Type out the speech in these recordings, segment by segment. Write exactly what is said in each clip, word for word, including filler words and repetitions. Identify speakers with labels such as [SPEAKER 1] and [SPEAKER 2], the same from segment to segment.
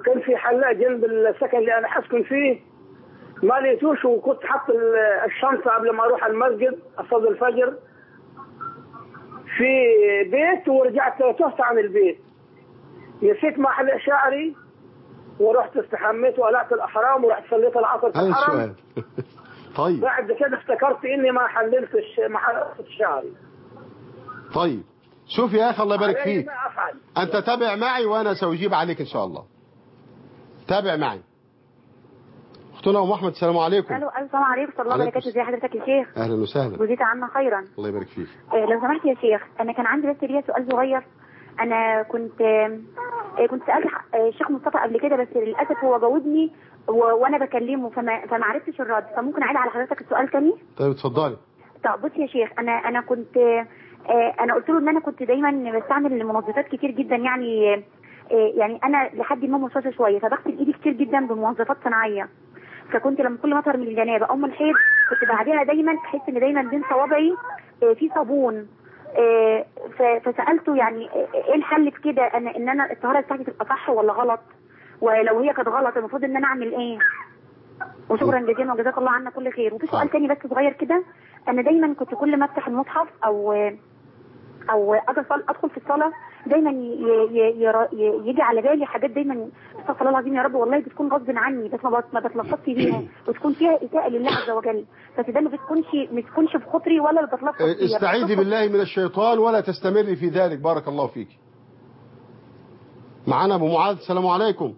[SPEAKER 1] وكان في حلاق جنب السكن اللي انا حاسكن فيه، ما لقيتوش، وكنت حاط الشنطه قبل ما اروح المسجد اصلي الفجر في بيت، ورجعت تهت عن البيت، نسيت ما حلق شعري ورحت استحميت وقلعت الاحرام ورحت صليت العصر في الحرم.
[SPEAKER 2] طيب
[SPEAKER 1] بعد كده افتكرت اني ما حللتش ما حلقتش شعري.
[SPEAKER 2] طيب شوف يا اخي الله يبارك فيك،
[SPEAKER 1] ما أفعل.
[SPEAKER 2] انت تابع معي وانا سأجيب عليك ان شاء الله. تابع معي. اختنا ام احمد السلام عليكم.
[SPEAKER 3] الو السلام عليكم ورحمه الله وبركاته. ازي حضرتك يا شيخ؟
[SPEAKER 2] اهلا وسهلا.
[SPEAKER 3] جزيت عنا خيرا.
[SPEAKER 2] الله يبارك فيك.
[SPEAKER 3] آه لو سمحت يا شيخ، انا كان عندي بس ليا سؤال صغير. انا كنت آه كنت سالت آه الشيخ مصطفى قبل كده، بس للاسف هو جاوبني وانا بكلمه فما فما عرفتش الرد، فممكن اعيد على حضرتك السؤال تاني؟
[SPEAKER 2] طيب اتفضلي.
[SPEAKER 3] طب بص يا شيخ، انا انا كنت آه انا قلت له ان انا كنت دايما بستعمل منظفات كتير جدا، يعني آه يعني انا لحد ما مصاصه شويه، فبغسل ايدي كتير جدا بمنظفات صناعيه. فكنت لما كل ما اطهر من الجنابه او من الحيض كنت بعدها دايما احس ان دايما بين صوابعي في صابون. فسالته يعني ايه الحل في كده، ان ان انا الطهاره بتاعتي تبقى صح ولا غلط، ولو هي كانت غلط المفروض ان انا اعمل ايه؟ وشكرا جزيلا وجزاك الله عنا كل خير. وفي سؤال تاني بس صغير كده، انا دايما كنت كل ما افتح المصحف او او ادخل في الصلاه دايما يجي على بالي حاجات، دايما استغفر الله العظيم يا رب والله بتكون غصب عني، بس ما بتلفظش بيها وتكون فيها اساءه لله عز وجل، بس ده ما بتكونش ما بتكونش بخاطري ولا بتلفظ فيها.
[SPEAKER 2] استعيذي بالله من الشيطان ولا تستمري في ذلك. بارك الله فيك. معنا ابو معاذ السلام عليكم.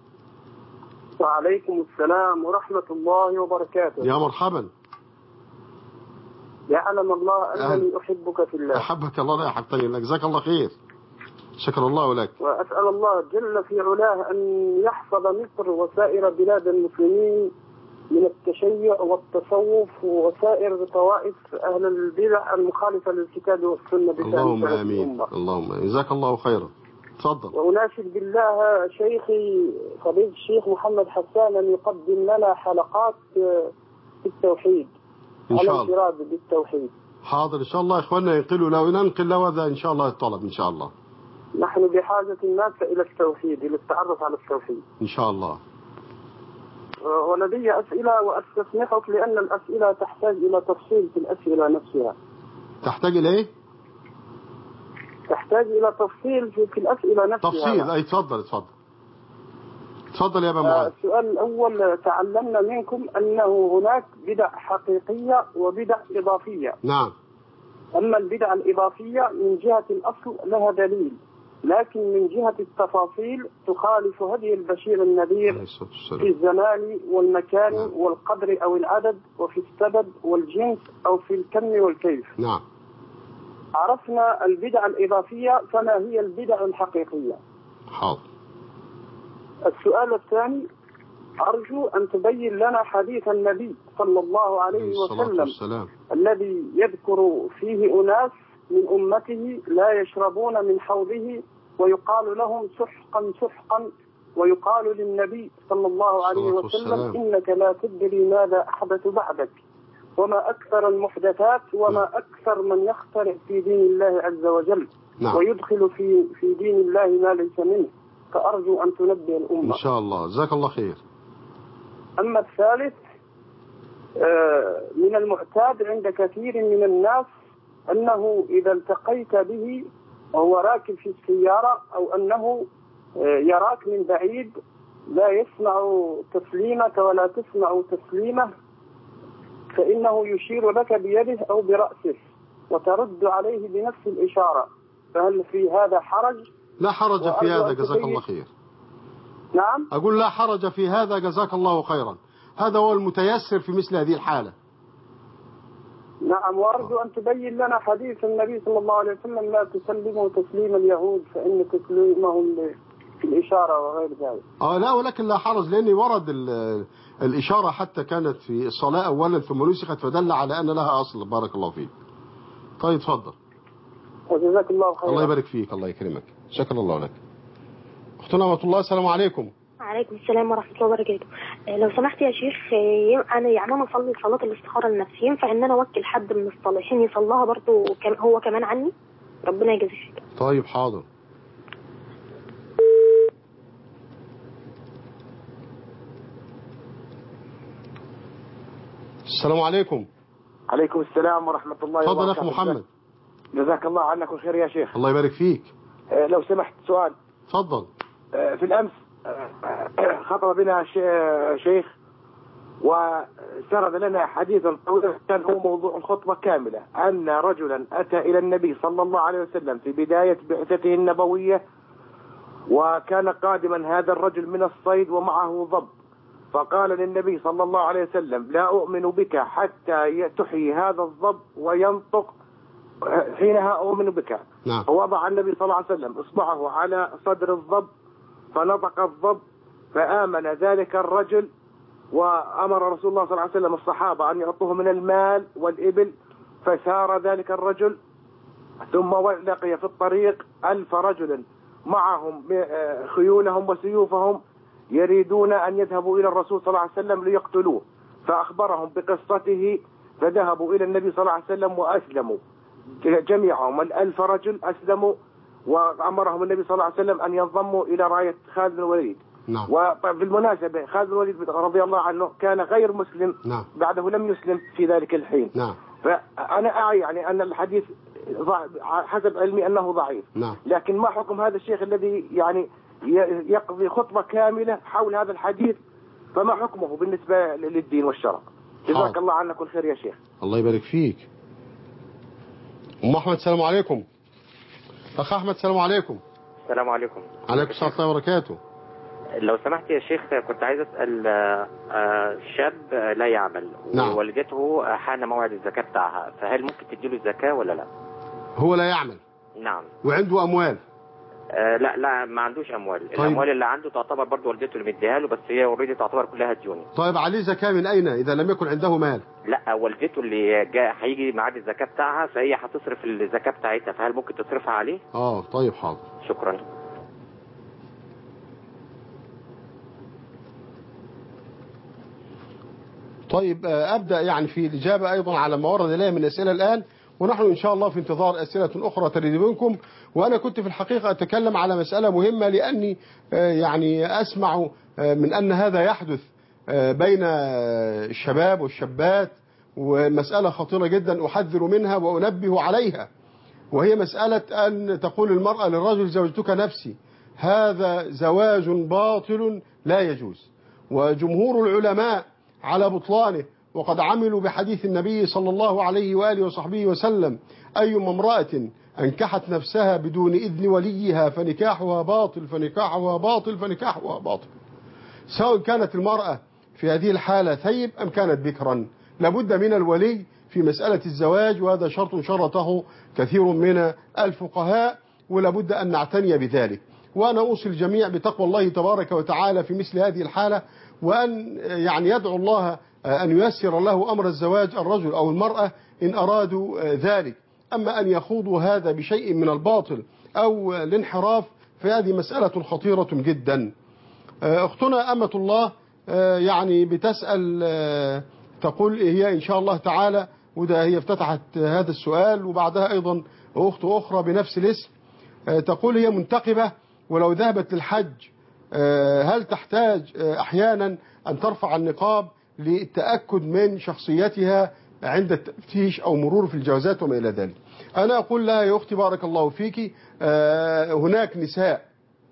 [SPEAKER 4] وعليكم السلام ورحمه الله وبركاته.
[SPEAKER 2] يا مرحبا.
[SPEAKER 4] يعلم الله أنني أحبك في الله.
[SPEAKER 2] أحبك الله لا أحبتني لك. جزاك الله خير. شكر الله لك.
[SPEAKER 4] وأسأل الله جل في علاه أن يحفظ مصر وسائر بلاد المسلمين من التشيع والتصوف وسائر طوائف أهل البدع المخالفة للكتاب والسنة.
[SPEAKER 2] اللهم آمين. اللهم آمين. جزاك الله خيرا. تفضل.
[SPEAKER 4] وأناشد بالله شيخي فضيلة الشيخ محمد حسان أن يقدم لنا حلقات في التوحيد
[SPEAKER 2] إن شاء
[SPEAKER 4] على انفراد بالتوحيد.
[SPEAKER 2] حاضر إن شاء الله يا إخواننا ينقلوا له وننقل له هذا إن شاء الله الطلب إن شاء الله.
[SPEAKER 4] نحن بحاجة ماسة إلى التوحيد، إلى التعرف على التوحيد
[SPEAKER 2] إن شاء الله.
[SPEAKER 4] ولدي أسئلة وأستسمحك لأن الأسئلة تحتاج إلى تفصيل في الأسئلة نفسها.
[SPEAKER 2] تحتاج إلى إيه؟
[SPEAKER 4] تحتاج إلى تفصيل في, في الأسئلة نفسها.
[SPEAKER 2] تفصيل أي تفضل تفضل تفضل يا أبا معاذ.
[SPEAKER 4] السؤال الأول، تعلمنا منكم أنه هناك بدع حقيقية وبدع إضافية.
[SPEAKER 2] نعم.
[SPEAKER 4] أما البدع الإضافية من جهة الأصل لها دليل، لكن من جهة التفاصيل تخالف هدي البشير النذير في الزمان والمكان نعم. والقدر أو العدد، وفي السبب والجنس أو في الكم والكيف.
[SPEAKER 2] نعم.
[SPEAKER 4] عرفنا البدع الإضافية، فما هي البدع الحقيقية؟
[SPEAKER 2] حاضر.
[SPEAKER 4] السؤال الثاني، أرجو أن تبين لنا حديث النبي صلى الله عليه وسلم
[SPEAKER 2] والسلام.
[SPEAKER 4] الذي يذكر فيه أناس من أمته لا يشربون من حوضه ويقال لهم سحقا سحقا، ويقال للنبي صلى الله عليه وسلم إنك لا تدري ماذا أحدث بعدك، وما أكثر المحدثات وما أكثر من يخترع في دين الله عز وجل
[SPEAKER 2] نعم.
[SPEAKER 4] ويدخل في في دين الله ما ليس منه، فأرجو أن تنبه الأمة
[SPEAKER 2] إن شاء الله. جزاك الله خير.
[SPEAKER 4] أما الثالث، من المعتاد عند كثير من الناس أنه إذا التقيت به وهو راكب في السيارة أو أنه يراك من بعيد لا يسمع تسليمك ولا تسمع تسليمه، فإنه يشير لك بيده أو برأسه وترد عليه بنفس الإشارة، فهل في هذا حرج؟
[SPEAKER 2] لا حرج في هذا جزاك الله خير.
[SPEAKER 4] نعم.
[SPEAKER 2] أقول لا حرج في هذا جزاك الله خيرا، هذا هو المتيسر في مثل هذه الحالة.
[SPEAKER 4] نعم. وأرجو أن تبين لنا حديث النبي صلى الله عليه وسلم لا تسلموا تسليم اليهود فإن تسليمهم في الإشارة وغير ذلك.
[SPEAKER 2] آه لا ولكن لا حرج، لأن ورد الإشارة حتى كانت في الصلاة أولا ثم نسخت فدل على أن لها أصل. بارك الله فيك. طيب تفضل.
[SPEAKER 4] وجزاك الله خيرا.
[SPEAKER 2] الله يبارك فيك. الله يكرمك. شكر الله لك. أختنا ورحمة الله السلام عليكم.
[SPEAKER 5] وعليكم السلام ورحمة الله وبركاته. لو سمحت يا شيخ، أنا يعني أنا أصلي صلاة الاستخارة لنفسي، ينفع إن أنا أوكل حد من الصالحين يصلىها برضه هو كمان عني؟ ربنا يجازيك.
[SPEAKER 2] طيب حاضر. السلام عليكم.
[SPEAKER 6] عليكم السلام ورحمة الله وبركاته.
[SPEAKER 2] تفضل أخ محمد.
[SPEAKER 6] جزاك الله عنك الخير يا شيخ.
[SPEAKER 2] الله يبارك فيك.
[SPEAKER 6] آه لو سمحت سؤال.
[SPEAKER 2] تفضل.
[SPEAKER 6] آه في الأمس آه خطب بنا شيخ وسرد لنا حديثا طويلا كان هو موضوع الخطبة كاملة، أن رجلا أتى إلى النبي صلى الله عليه وسلم في بداية بعثته النبوية، وكان قادما هذا الرجل من الصيد ومعه ضب، فقال للنبي صلى الله عليه وسلم: لا أؤمن بك حتى تحيي هذا الضب وينطق، حينها أؤمن بك.
[SPEAKER 2] نعم.
[SPEAKER 6] فوضع النبي صلى الله عليه وسلم إصبعه على صدر الضب فنطق الضب فآمن ذلك الرجل، وأمر رسول الله صلى الله عليه وسلم الصحابة أن يعطوه من المال والإبل، فسار ذلك الرجل ثم لقي في الطريق ألف رجل معهم خيولهم وسيوفهم يريدون أن يذهبوا إلى الرسول صلى الله عليه وسلم ليقتلوه، فأخبرهم بقصته فذهبوا إلى النبي صلى الله عليه وسلم وأسلموا جميعهم، الألف رجل أسلموا، وأمرهم النبي صلى الله عليه وسلم أن ينضموا إلى راية خالد بن الوليد.
[SPEAKER 2] نعم.
[SPEAKER 6] وبالمناسبة خالد بن الوليد رضي الله عنه كان غير مسلم.
[SPEAKER 2] نعم.
[SPEAKER 6] بعده لم يسلم في ذلك الحين.
[SPEAKER 2] نعم.
[SPEAKER 6] فأنا أعي يعني أن الحديث حسب علمي أنه ضعيف.
[SPEAKER 2] نعم.
[SPEAKER 6] لكن ما حكم هذا الشيخ الذي يعني يقضي خطبة كاملة حول هذا الحديث، فما حكمه بالنسبة للدين والشرع؟ جزاك الله عنك كل خير يا شيخ.
[SPEAKER 2] الله يبارك فيك. أم أحمد السلام عليكم. أخ أحمد السلام عليكم.
[SPEAKER 7] السلام عليكم.
[SPEAKER 2] عليكم السلام ورحمة الله وبركاته.
[SPEAKER 7] لو سمحت يا شيخ كنت عايز أسأل، شاب لا يعمل.
[SPEAKER 2] نعم.
[SPEAKER 7] ووالدته حان موعد الزكاة بتاعها، فهل ممكن تديله الزكاة ولا لا؟
[SPEAKER 2] هو لا يعمل.
[SPEAKER 7] نعم.
[SPEAKER 2] وعنده أموال.
[SPEAKER 7] آه لا لا ما عندوش أموال. طيب. الأموال اللي عنده تعتبر برضه والدته اللي مديها له، بس هي اوريدي تعتبر كلها ديون.
[SPEAKER 2] طيب عليه زكاة من أين إذا لم يكن عنده مال؟
[SPEAKER 7] لا والدته اللي جاء هيجي ميعاد الزكاة بتاعها، فهي هتصرف الزكاة بتاعتها، فهل ممكن تصرفها عليه؟
[SPEAKER 2] اه طيب حاضر.
[SPEAKER 7] شكرا.
[SPEAKER 2] طيب أبدأ يعني في الإجابة أيضا على ما ورد إليه من أسئلة الآن، ونحن إن شاء الله في انتظار أسئلة أخرى تريد منكم. وأنا كنت في الحقيقة أتكلم على مسألة مهمة، لأني يعني أسمع من أن هذا يحدث بين الشباب والشابات، ومسألة خطيرة جدا أحذر منها وأنبه عليها، وهي مسألة أن تقول المرأة للرجل: زوجتك نفسي. هذا زواج باطل لا يجوز، وجمهور العلماء على بطلانه، وقد عملوا بحديث النبي صلى الله عليه وآله وصحبه وسلم: أيما امرأة أنكحت نفسها بدون إذن وليها فنكاحها باطل فنكاحها باطل فنكاحها باطل. سواء كانت المرأة في هذه الحالة ثيب أم كانت بكرا، لابد من الولي في مسألة الزواج، وهذا شرط شرطه كثير من الفقهاء، ولابد أن نعتني بذلك. وأنا أوصي الجميع بتقوى الله تبارك وتعالى في مثل هذه الحالة، وأن يعني يدعو الله أن ييسر له أمر الزواج الرجل أو المرأة إن أرادوا ذلك. أما أن يخوضوا هذا بشيء من الباطل أو الانحراف فهذه مسألة خطيرة جدا. أختنا أمة الله يعني بتسأل، تقول هي إن شاء الله تعالى، وده هي افتتحت هذا السؤال، وبعدها أيضا أخت أخرى بنفس الاسم تقول هي منتقبة ولو ذهبت للحج هل تحتاج أحيانا أن ترفع النقاب للتأكد من شخصيتها عند التفتيش أو مرور في الجوازات وما إلى ذلك؟ أنا أقول لها: يا أختي بارك الله فيك، هناك نساء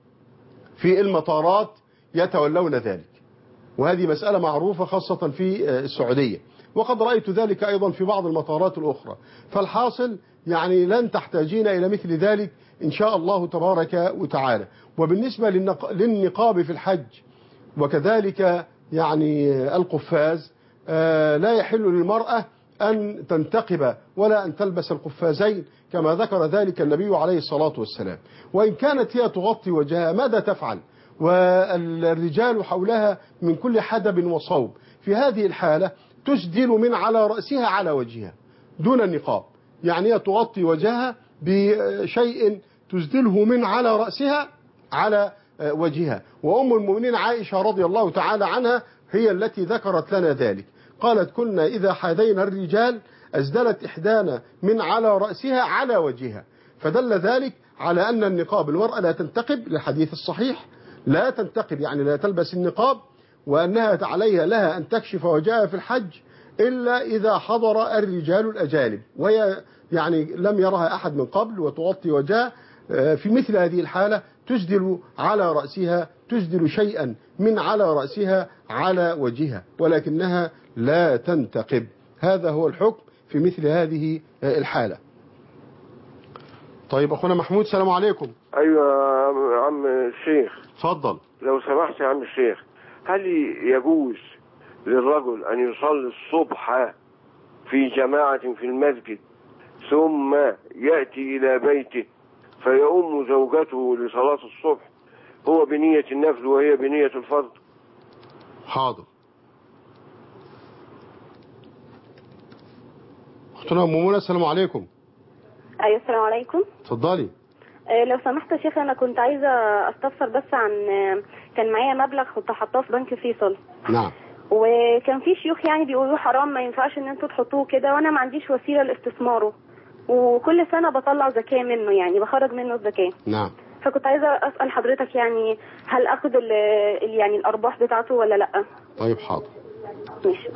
[SPEAKER 2] في المطارات يتولون ذلك، وهذه مسألة معروفة خاصة في السعودية، وقد رأيت ذلك أيضا في بعض المطارات الأخرى. فالحاصل يعني لن تحتاجين إلى مثل ذلك إن شاء الله تبارك وتعالى. وبالنسبة للنقاب في الحج وكذلك يعني القفاز، لا يحل للمرأة أن تنتقب ولا أن تلبس القفازين كما ذكر ذلك النبي عليه الصلاة والسلام. وإن كانت هي تغطي وجهها ماذا تفعل والرجال حولها من كل حدب وصوب؟ في هذه الحالة تسدل من على رأسها على وجهها دون النقاب، يعني هي تغطي وجهها بشيء تسدله من على رأسها على وجهها. وأم المؤمنين عائشة رضي الله تعالى عنها هي التي ذكرت لنا ذلك، قالت: كنا إذا حاذينا الرجال أسدلت إحدانا من على رأسها على وجهها. فدل ذلك على أن النقاب المرأة لا تنتقب، للحديث الصحيح لا تنتقب يعني لا تلبس النقاب، وأنها عليها لها أن تكشف وجهها في الحج إلا إذا حضر الرجال الأجانب، وهي يعني لم يرها أحد من قبل وتغطي وجهها. في مثل هذه الحالة تسدل على رأسها، تسدل شيئا من على رأسها على وجهها، ولكنها لا تنتقب. هذا هو الحكم في مثل هذه الحالة. طيب أخونا محمود، السلام عليكم.
[SPEAKER 8] أيوة يا عم الشيخ،
[SPEAKER 2] تفضل.
[SPEAKER 8] لو سمحت يا عم الشيخ، هل يجوز للرجل أن يصلي الصبح في جماعة في المسجد ثم يأتي إلى بيته فيؤم زوجته لصلاة الصبح، هو بنية النفل وهي بنية الفرض؟
[SPEAKER 2] حاضر. أختنا أم منى، السلام عليكم.
[SPEAKER 9] أيوة السلام عليكم.
[SPEAKER 2] اتفضلي.
[SPEAKER 9] آه لو سمحت يا شيخ، أنا كنت عايزة أستفسر بس عن آه كان معايا مبلغ كنت حاطاه في بنك فيصل.
[SPEAKER 2] نعم.
[SPEAKER 9] وكان في شيوخ يعني بيقولوا حرام، ما ينفعش ان انتوا تحطوه كده، وانا ما عنديش وسيله لاستثماره، وكل سنه بطلع زكاه منه، يعني بخرج منه الزكاه.
[SPEAKER 2] نعم.
[SPEAKER 9] فكنت عايزه اسال حضرتك يعني هل اخد ال يعني الارباح بتاعته ولا لا؟
[SPEAKER 2] طيب حاضر.
[SPEAKER 9] ماشي.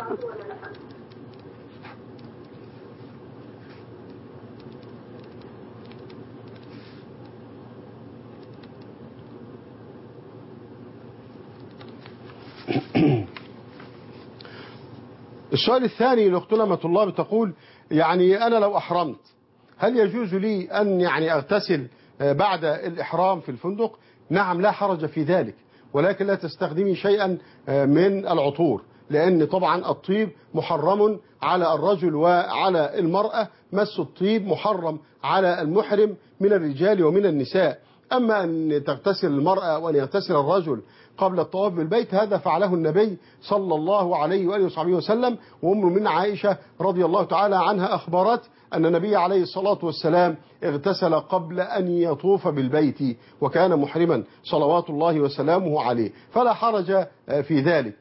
[SPEAKER 2] السؤال الثاني لأختنا أمة الله بتقول يعني أنا لو أحرمت هل يجوز لي أن يعني أغتسل بعد الإحرام في الفندق؟ نعم، لا حرج في ذلك، ولكن لا تستخدمي شيئا من العطور، لأن طبعا الطيب محرم على الرجل وعلى المرأة، مس الطيب محرم على المحرم من الرجال ومن النساء. أما أن تغتسل المرأة وأن يغتسل الرجل قبل الطواف بالبيت هذا فعله النبي صلى الله عليه وآله وصحبه وسلم. وأم من عائشة رضي الله تعالى عنها أخبرت أن النبي عليه الصلاة والسلام اغتسل قبل أن يطوف بالبيت وكان محرما صلوات الله وسلامه عليه، فلا حرج في ذلك.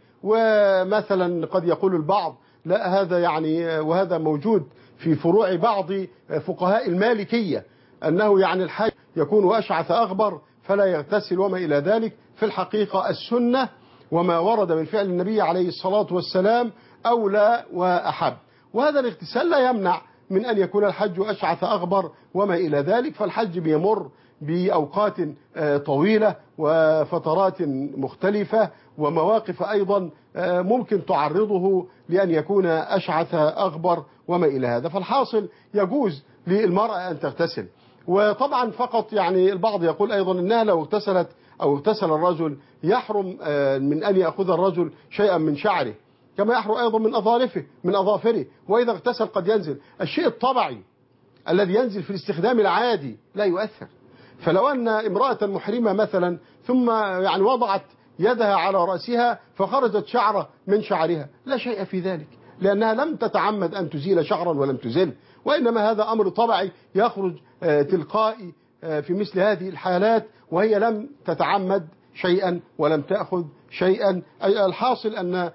[SPEAKER 2] ومثلا قد يقول البعض لا هذا يعني، وهذا موجود في فروع بعض فقهاء المالكية، أنه يعني الحاج يكون أشعث أغبر فلا يغتسل وما إلى ذلك. في الحقيقة السنة وما ورد من فعل النبي عليه الصلاة والسلام أولى وأحب، وهذا الاغتسال لا يمنع من أن يكون الحج أشعث أغبر وما إلى ذلك، فالحج بيمر بأوقات طويلة وفترات مختلفة ومواقف أيضا ممكن تعرضه لأن يكون أشعث أغبر وما إلى هذا. فالحاصل يجوز للمرأة أن تغتسل. وطبعا فقط يعني البعض يقول أيضا أنها لو اغتسلت أو اغتسل الرجل يحرم من أن يأخذ الرجل شيئا من شعره، كما يحرم أيضا من أظافره من أظافره وإذا اغتسل قد ينزل الشيء الطبيعي الذي ينزل في الاستخدام العادي لا يؤثر. فلو أن امرأة محرمة مثلا ثم يعني وضعت يدها على رأسها فخرجت شعرة من شعرها لا شيء في ذلك، لأنها لم تتعمد أن تزيل شعرا ولم تزل، وإنما هذا أمر طبيعي يخرج تلقائي في مثل هذه الحالات وهي لم تتعمد شيئا ولم تأخذ شيئا. الحاصل أن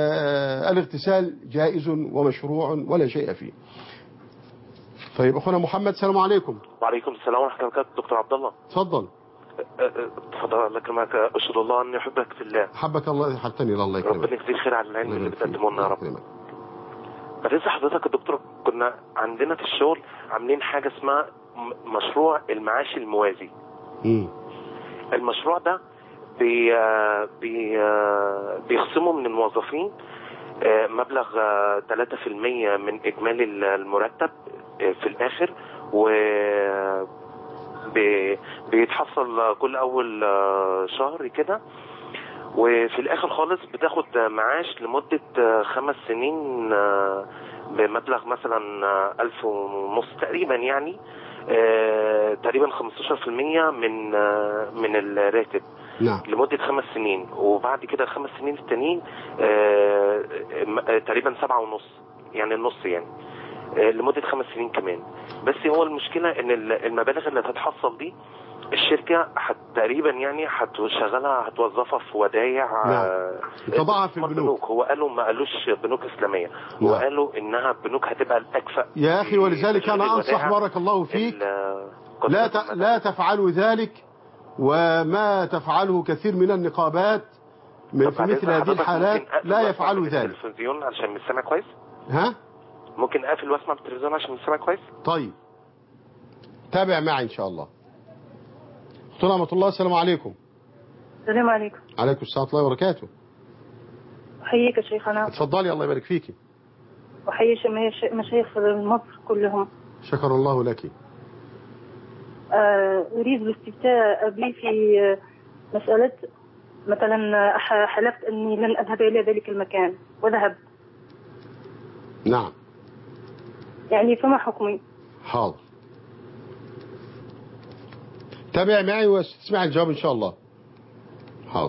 [SPEAKER 2] الاغتسال جائز ومشروع ولا شيء فيه. طيب أخونا محمد، السلام عليكم.
[SPEAKER 10] وعليكم السلام ورحمة الله وبركاته. دكتور عبد الله
[SPEAKER 2] تفضل.
[SPEAKER 10] تفضل. الله يكرمك. أشهد الله أني أحبك في الله.
[SPEAKER 2] حبك الله، حبتني الله يكرمك.
[SPEAKER 10] ربنا يجزيك خير على العلم اللي بتقدمه لنا يا رب. بس حضرتك يا دكتور، كنا عندنا في الشغل عاملين حاجة اسمها مشروع المعاش الموازي.
[SPEAKER 2] مم.
[SPEAKER 10] المشروع ده بي بي بيخصموا من الموظفين مبلغ ثلاثة بالمئة من إجمالي المرتب في الآخر، و بيتحصل كل أول شهر كده، وفي الآخر خالص بتاخد معاش لمدة خمس سنين بمبلغ مثلا ألف ونص تقريبا، يعني تقريبا خمستاشر بالمئة من من الراتب.
[SPEAKER 2] نعم.
[SPEAKER 10] لمدة خمس سنين، وبعد كده الخمس سنين التانيين تقريبا سبعة ونص، يعني النص يعني لمدة خمس سنين كمان. بس هو المشكلة ان المبالغ اللي هتتحصل دي الشركة حت تقريبا يعني هتشغلها هتوظفها في ودايع.
[SPEAKER 2] نعم. تضعها في البنوك.
[SPEAKER 10] هو قالوا ما قالوش بنوك إسلامية. نعم. هو قالوا انها بنوك هتبقى الأكفأ
[SPEAKER 2] يا اخي، ولذلك انا انصح بارك الله فيك لا ت... لا تفعلوا ذلك، وما تفعله كثير من النقابات من في مثل هذه الحالات لا يفعلوا ذلك.
[SPEAKER 10] التلفزيون علشان مش سامع كويس.
[SPEAKER 2] ها
[SPEAKER 10] ممكن اقفل واسمع بالتلفزيون عشان نسمع كويس؟
[SPEAKER 2] طيب تابع معي ان شاء الله. اختنا رحمة الله، السلام عليكم.
[SPEAKER 11] السلام عليكم.
[SPEAKER 2] عليكم السلام ورحمة الله وبركاته.
[SPEAKER 11] أحييك يا شيخنا.
[SPEAKER 2] اتفضلي الله يبارك فيكي.
[SPEAKER 11] وأحيي مشايخ مصر كلهم.
[SPEAKER 2] شكر الله لك.
[SPEAKER 11] أريد الاستفتاء أبي في مسألة مثلا حلفت أني لن أذهب إلى ذلك المكان وذهبت.
[SPEAKER 2] نعم.
[SPEAKER 11] يعني فما حكمي؟
[SPEAKER 2] حاضر. تابع معي وتسمع الجواب إن شاء الله. حاضر.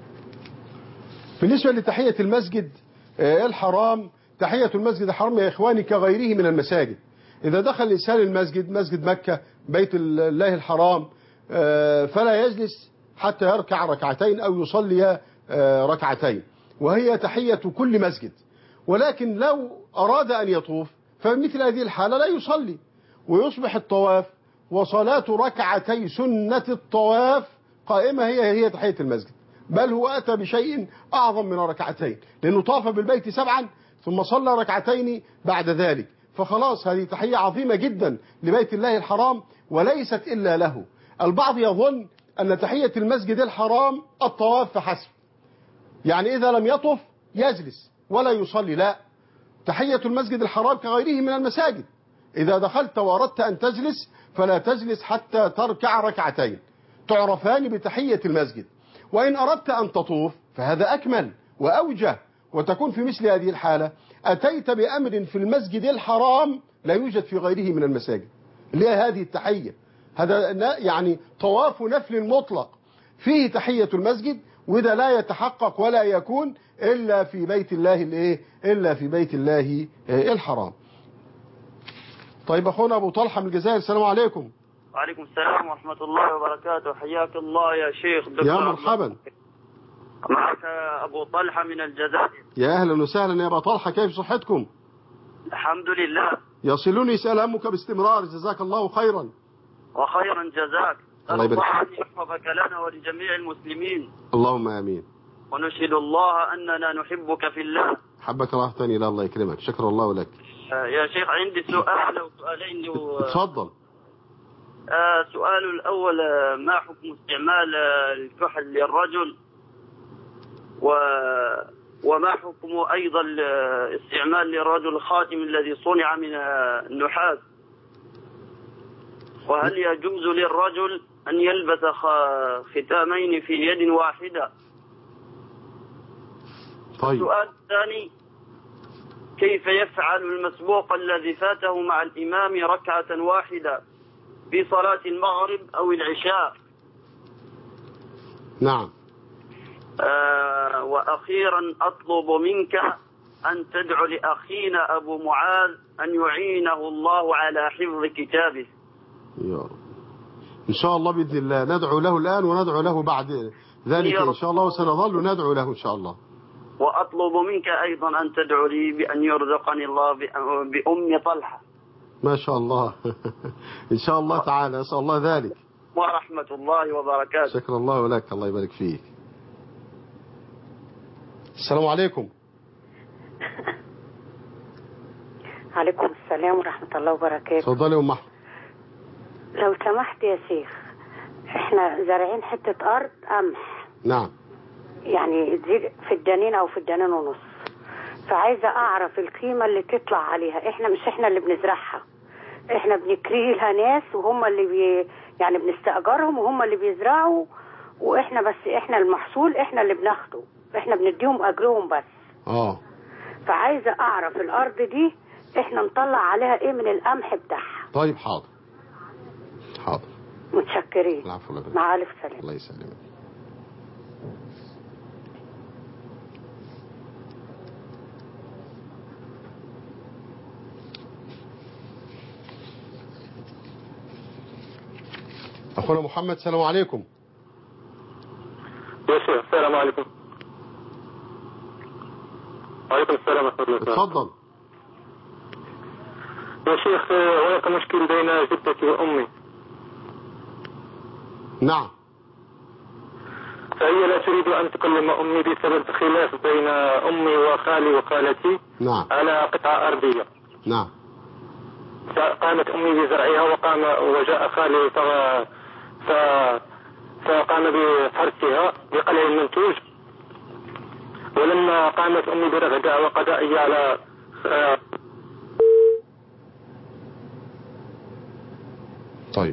[SPEAKER 2] بالنسبة لتحية المسجد الحرام، تحية المسجد الحرام يا إخواني كغيره من المساجد. إذا دخل الإنسان المسجد، مسجد مكة بيت الله الحرام، فلا يجلس حتى يركع ركعتين أو يصلي ركعتين، وهي تحية كل مسجد. ولكن لو أراد أن يطوف فمثل هذه الحالة لا يصلي، ويصبح الطواف وصلاة ركعتي سنة الطواف قائمة هي هي تحية المسجد، بل هو أتى بشيء أعظم من ركعتين، لأنه طاف بالبيت سبعا ثم صلى ركعتين بعد ذلك، فخلاص هذه تحية عظيمة جدا لبيت الله الحرام وليست إلا له. البعض يظن أن تحية المسجد الحرام الطواف فحسب، يعني إذا لم يطف يجلس ولا يصلي. لا، تحية المسجد الحرام كغيره من المساجد، إذا دخلت وأردت أن تجلس فلا تجلس حتى تركع ركعتين تعرفان بتحية المسجد. وإن أردت أن تطوف فهذا أكمل وأوجه، وتكون في مثل هذه الحالة أتيت بأمر في المسجد الحرام لا يوجد في غيره من المساجد، اللي هي هذه التحية. هذا يعني طواف نفل مطلق فيه تحية المسجد، وده لا يتحقق ولا يكون إلا في بيت الله الإيه إلا في بيت الله الحرام. طيب أخونا أبو طلحة من الجزائر، السلام عليكم.
[SPEAKER 12] وعليكم السلام ورحمة الله وبركاته. حياك الله يا شيخ.
[SPEAKER 2] يا مرحبا.
[SPEAKER 12] معك أبو طلحة من الجزائر.
[SPEAKER 2] يا أهلا وسهلا يا أبو طلحة، كيف صحتكم؟
[SPEAKER 12] الحمد لله.
[SPEAKER 2] يصلوني يسأل همك باستمرار، جزاك الله خيرا.
[SPEAKER 12] وخيرا جزاك.
[SPEAKER 2] الله يبارك
[SPEAKER 12] فيك. الله يحفظك لنا ولجميع المسلمين.
[SPEAKER 2] اللهم آمين.
[SPEAKER 12] ونشهد الله أننا نحبك في الله.
[SPEAKER 2] حبك الله ثاني. لا الله يكرمك، شكر الله لك.
[SPEAKER 12] يا شيخ عندي سؤال أو سؤالين.
[SPEAKER 2] تفضل.
[SPEAKER 12] آه سؤال الأول، ما حكم استعمال الكحل للرجل، و وما حكم أيضا استعمال للرجل الخاتم الذي صنع من النحاس، وهل يجوز للرجل أن يلبس ختامين في يد واحدة؟
[SPEAKER 2] طيب.
[SPEAKER 12] السؤال الثاني، كيف يفعل المسبوق الذي فاته مع الإمام ركعة واحدة في صلاة المغرب أو العشاء؟
[SPEAKER 2] نعم.
[SPEAKER 12] آه وأخيرا أطلب منك أن تدعو لأخينا أبو معاذ أن يعينه الله على حفظ كتابه.
[SPEAKER 2] يا رب. إن شاء الله بإذن الله ندعو له الآن وندعو له بعد ذلك إن شاء الله، وسنظل ندعو له إن شاء الله.
[SPEAKER 12] وأطلب منك أيضا أن تدعو لي بأن يرزقني الله بأم طلحة.
[SPEAKER 2] ما شاء الله. إن شاء الله تعالى، أسأل الله ذلك.
[SPEAKER 12] ورحمة الله وبركاته.
[SPEAKER 2] شكر الله لك، الله يبارك فيك. السلام عليكم.
[SPEAKER 13] عليكم السلام ورحمة الله وبركاته.
[SPEAKER 2] تفضلي يا أم أحمد.
[SPEAKER 13] لو سمحت يا شيخ، احنا زارعين حتة أرض قمح.
[SPEAKER 2] نعم.
[SPEAKER 13] يعني تزيد في الدنين أو في الدنين ونص، فعايزة أعرف القيمة اللي تطلع عليها. احنا مش احنا اللي بنزرعها، احنا بنكري لها ناس وهم اللي بي يعني بنستأجرهم وهم اللي بيزرعوا، واحنا بس احنا المحصول احنا اللي بناخده، احنا بنديهم أجرهم بس.
[SPEAKER 2] اه.
[SPEAKER 13] فعايزة أعرف الأرض دي احنا نطلع عليها ايه من القمح بتاعها.
[SPEAKER 2] طيب حاضر حاضر.
[SPEAKER 13] متشكرين.
[SPEAKER 2] العفو لك.
[SPEAKER 13] مع ألف سلامة.
[SPEAKER 2] الله يسلمك. أخونا محمد، السلام عليكم.
[SPEAKER 14] يا شيخ السلام عليكم. وعليكم السلام ورحمة الله.
[SPEAKER 2] تفضل.
[SPEAKER 14] يا شيخ هناك مشكل بين جدتي وأمي.
[SPEAKER 2] نعم.
[SPEAKER 14] فهي لا تريد أن تكلم أمي بسبب خلاف بين أمي وخالي وخالتي
[SPEAKER 2] نعم.
[SPEAKER 14] على قطعة أرضية.
[SPEAKER 2] نعم.
[SPEAKER 14] فقامت أمي بزرعها وقام وجاء خالي ف... ف... فقام بحرثها بقلع المنتوج، ولما قامت أمي برفع دعوى قضائية على
[SPEAKER 2] طيب.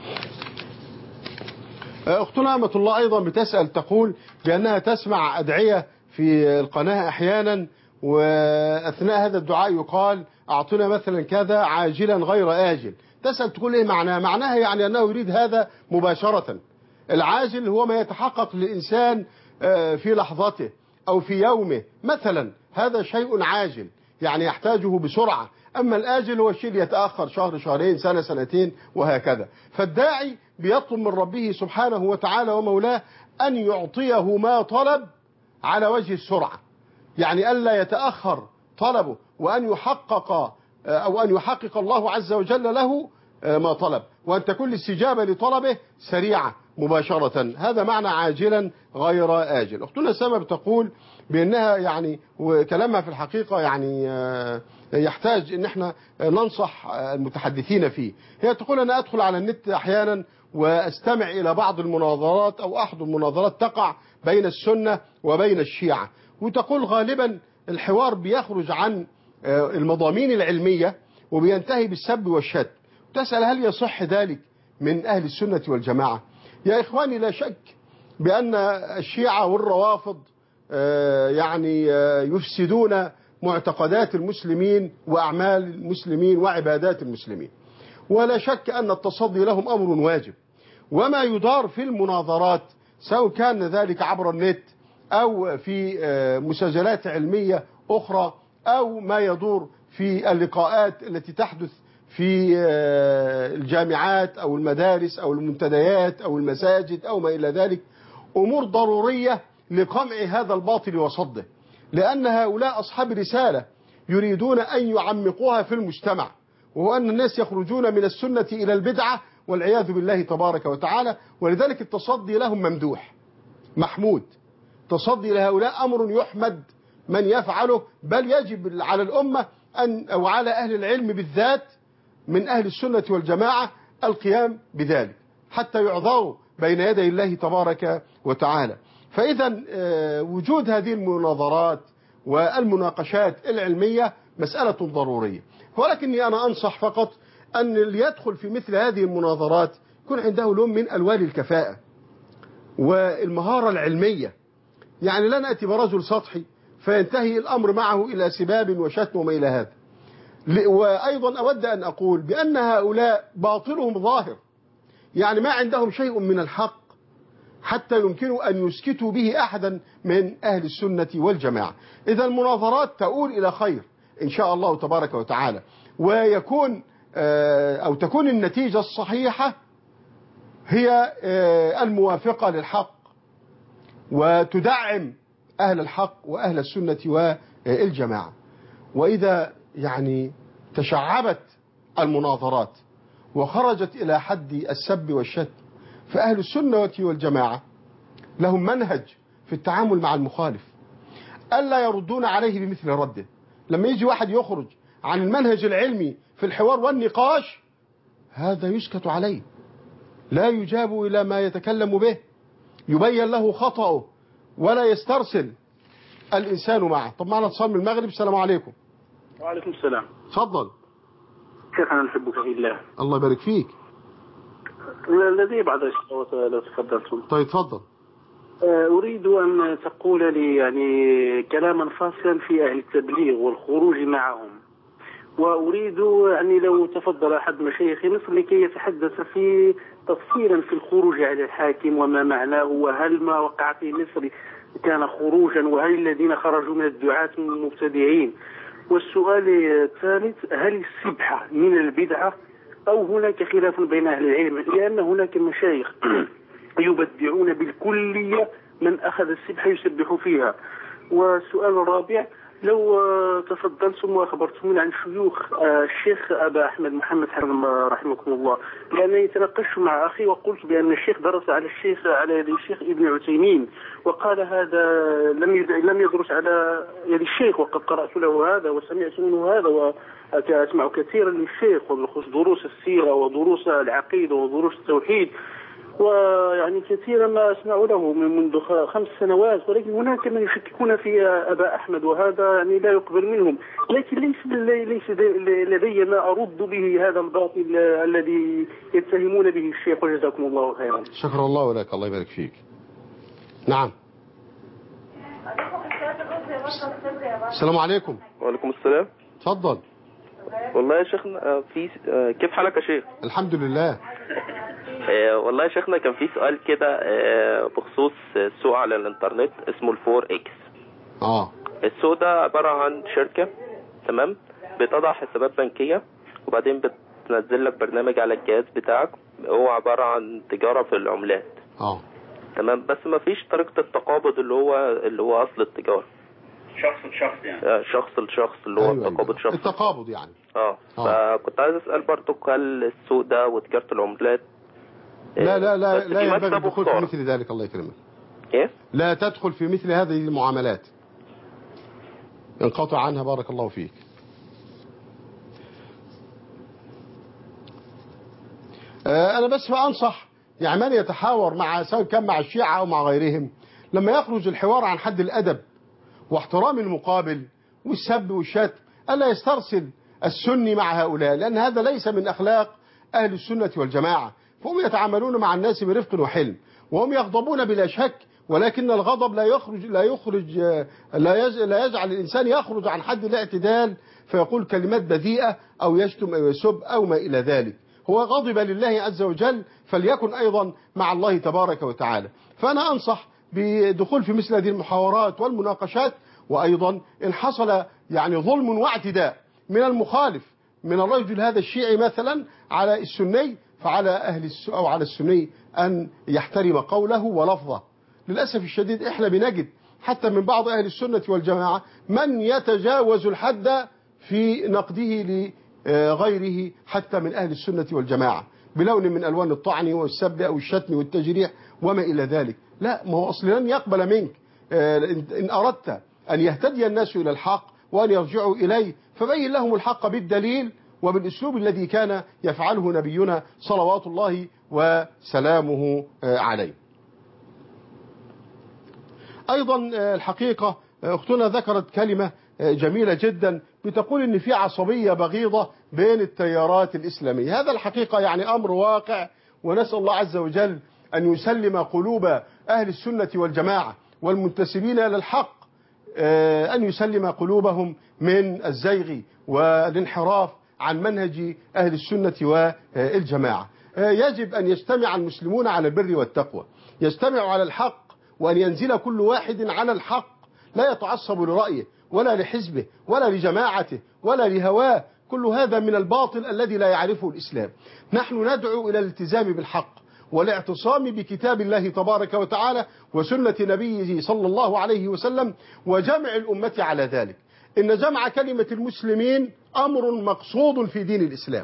[SPEAKER 2] أختنا أمة الله أيضا بتسأل تقول بأنها تسمع أدعية في القناة أحيانا، وأثناء هذا الدعاء يقال أعطنا مثلا كذا عاجلا غير آجل. تسأل تقول إيه معناها؟ معناها يعني أنه يريد هذا مباشرة. العاجل هو ما يتحقق للإنسان في لحظته أو في يومه مثلا، هذا شيء عاجل يعني يحتاجه بسرعة. أما الآجل هو الشيء يتأخر شهر شهرين سنة سنتين وهكذا. فالداعي بيطلب من ربه سبحانه وتعالى ومولاه أن يعطيه ما طلب على وجه السرعة، يعني ألا يتأخر طلبه، وأن يحقق أو أن يحقق الله عز وجل له ما طلب، وأن تكون الاستجابة لطلبه سريعة مباشرة. هذا معنى عاجلا غير آجل. أختنا سما بتقول بأنها يعني وكلامها في الحقيقة يعني يحتاج أن احنا ننصح المتحدثين فيه. هي تقول أنا أدخل على النت أحيانا وأستمع إلى بعض المناظرات أو أحد المناظرات تقع بين السنة وبين الشيعة، وتقول غالبا الحوار بيخرج عن المضامين العلمية وبينتهي بالسب والشتم. تسأل هل يصح ذلك من أهل السنة والجماعة؟ يا إخواني لا شك بأن الشيعة والروافض يعني يفسدون معتقدات المسلمين وأعمال المسلمين وعبادات المسلمين، ولا شك أن التصدي لهم أمر واجب. وما يدار في المناظرات سواء كان ذلك عبر النت أو في مسجلات علمية أخرى أو ما يدور في اللقاءات التي تحدث في الجامعات أو المدارس أو المنتديات أو المساجد أو ما إلى ذلك، أمور ضرورية لقمع هذا الباطل وصده، لأن هؤلاء أصحاب رسالة يريدون أن يعمقوها في المجتمع، وهو أن الناس يخرجون من السنة إلى البدعة والعياذ بالله تبارك وتعالى. ولذلك التصدي لهم ممدوح محمود. تصدي لهؤلاء أمر يحمد من يفعله، بل يجب على الأمة أن أو على أهل العلم بالذات من أهل السنة والجماعة القيام بذلك حتى يعذروا بين يدي الله تبارك وتعالى. فإذا وجود هذه المناظرات والمناقشات العلمية مسألة ضرورية، ولكني أنا أنصح فقط أن اللي يدخل في مثل هذه المناظرات يكون عنده لون من ألوان الكفاءة والمهارة العلمية. يعني لا نأتي برجل سطحي فينتهي الأمر معه إلى سباب وشتم وما إلى هذا. وأيضا أود أن أقول بأن هؤلاء باطلهم ظاهر، يعني ما عندهم شيء من الحق حتى يمكنوا أن يسكتوا به أحدا من أهل السنة والجماعة. إذا المناظرات تؤول إلى خير إن شاء الله تبارك وتعالى، ويكون أو تكون النتيجة الصحيحة هي الموافقة للحق وتدعم أهل الحق وأهل السنة والجماعة. وإذا يعني تشعبت المناظرات وخرجت إلى حد السب والشتم، فأهل السنة والجماعة لهم منهج في التعامل مع المخالف ألا يردون عليه بمثل رده. لما يجي واحد يخرج عن المنهج العلمي في الحوار والنقاش هذا يسكت عليه، لا يجاب إلى ما يتكلم به، يبين له خطأه ولا يسترسل الإنسان معه. طب معنا اتصال من المغرب. السلام عليكم.
[SPEAKER 15] وعليكم السلام.
[SPEAKER 2] تفضل.
[SPEAKER 15] شيخ أنا نحبك في الله.
[SPEAKER 2] الله يبارك فيك.
[SPEAKER 15] لدي بعض الشهوات لو تفضلتم.
[SPEAKER 2] طيب تفضل.
[SPEAKER 15] أريد أن تقول لي يعني كلاما فاصلا في أهل التبليغ والخروج معهم، وأريد يعني لو تفضل أحد مشايخ مصر لكي يتحدث في تفصيلا في الخروج على الحاكم وما معناه، وهل ما وقع في مصر كان خروجا، وهل الذين خرجوا من الدعاة المبتدعين. والسؤال الثالث هل السبحة من البدعة أو هناك خلاف بين أهل العلم، لأن هناك مشايخ يبدعون بالكلية من أخذ السبحة يسبح فيها. والسؤال الرابع لو تفضلتم وأخبرتمونا عن شيوخ الشيخ أبا أحمد محمد حرم رحمكم الله، لأنني تناقشت مع أخي وقلت بأن الشيخ درس على الشيخ على يد الشيخ ابن عثيمين، وقال هذا لم لم يدرس على يد الشيخ، وقد قرأت له هذا وسمعت منه هذا، وأسمع كثيرا للشيخ وبخصوص دروس السيرة ودروس العقيدة ودروس التوحيد، ويعني كثيرا ما أسمع له من منذ خمس سنوات، ولكن هناك من يشككون في أبا أحمد وهذا يعني لا يقبل منهم، لكن ليس ليس لدي ما أرد به هذا الباطل الذي يتهمون به الشيخ، وجزاكم الله خيرا.
[SPEAKER 2] شكر الله لك، الله يبارك فيك. نعم. السلام عليكم.
[SPEAKER 16] وعليكم السلام.
[SPEAKER 2] تفضل.
[SPEAKER 16] والله يا شيخنا في كيف حالك يا شيخ؟
[SPEAKER 2] الحمد لله.
[SPEAKER 16] آه والله يا شيخنا كان في سؤال كده آه بخصوص سوق على الانترنت اسمه الفور اكس.
[SPEAKER 2] اه
[SPEAKER 16] السوق ده عبارة عن شركة، تمام، بتضع حسابات بنكية وبعدين بتنزل لك برنامج على الجهاز بتاعك، هو عبارة عن تجارة في العملات.
[SPEAKER 2] اه
[SPEAKER 16] تمام، بس ما فيش طريقة التقابض اللي هو اللي هو اصل التجارة،
[SPEAKER 17] شخص لشخص يعني.
[SPEAKER 16] آه شخص لشخص اللي هو
[SPEAKER 2] أيوة
[SPEAKER 16] التقابض شخص
[SPEAKER 2] التقابض يعني.
[SPEAKER 16] اه, آه. فكنت عايز اسأل برضو هل السوق ده وتجارة العملات
[SPEAKER 2] لا لا لا لا ينبغي الدخول في مثل ذلك، الله يكرمك.
[SPEAKER 16] ايه؟
[SPEAKER 2] لا تدخل في مثل هذه المعاملات، انقطع عنها بارك الله فيك. آه انا بس بأنصح يعني من يتحاور مع سواء كان مع الشيعة او مع غيرهم، لما يخرج الحوار عن حد الادب واحترام المقابل والسب والشتم الا يسترسل السني مع هؤلاء، لان هذا ليس من اخلاق اهل السنة والجماعة، فهم يتعاملون مع الناس برفق وحلم، وهم يغضبون بلا شك، ولكن الغضب لا يخرج لا يخرج لا لا يجعل الإنسان يخرج عن حد الاعتدال فيقول كلمات بذيئة أو يشتم أو يسب أو ما إلى ذلك. هو غضب لله عز وجل، فليكن أيضا مع الله تبارك وتعالى. فأنا أنصح بدخول في مثل هذه المحاورات والمناقشات، وأيضا إن حصل يعني ظلم واعتداء من المخالف من الرجل هذا الشيعي مثلا على السني، فعلى أهل الس... أو على السني أن يحترم قوله ولفظه. للأسف الشديد إحنا بنجد حتى من بعض أهل السنة والجماعة من يتجاوز الحد في نقده لغيره حتى من أهل السنة والجماعة بلون من ألوان الطعن والسب أو الشتم والتجريح وما إلى ذلك. لا، ما هو أصلا لن يقبل منك إن أردت أن يهتدي الناس إلى الحق وأن يرجعوا إليه، فبين لهم الحق بالدليل وبالأسلوب الذي كان يفعله نبينا صلوات الله وسلامه عليه. أيضا الحقيقة أختنا ذكرت كلمة جميلة جدا، بتقول إن في عصبية بغيضة بين التيارات الإسلامية. هذا الحقيقة يعني أمر واقع، ونسأل الله عز وجل أن يسلم قلوب أهل السنة والجماعة والمنتسبين إلى الحق، أن يسلم قلوبهم من الزيغ والانحراف عن منهج أهل السنة والجماعة. يجب أن يجتمع المسلمون على البر والتقوى، يجتمعوا على الحق، وأن ينزل كل واحد على الحق، لا يتعصب لرأيه ولا لحزبه ولا لجماعته ولا لهواه. كل هذا من الباطل الذي لا يعرفه الإسلام. نحن ندعو إلى الالتزام بالحق والاعتصام بكتاب الله تبارك وتعالى وسنة نبيه صلى الله عليه وسلم وجمع الأمة على ذلك. إن جمع كلمة المسلمين أمر مقصود في دين الإسلام.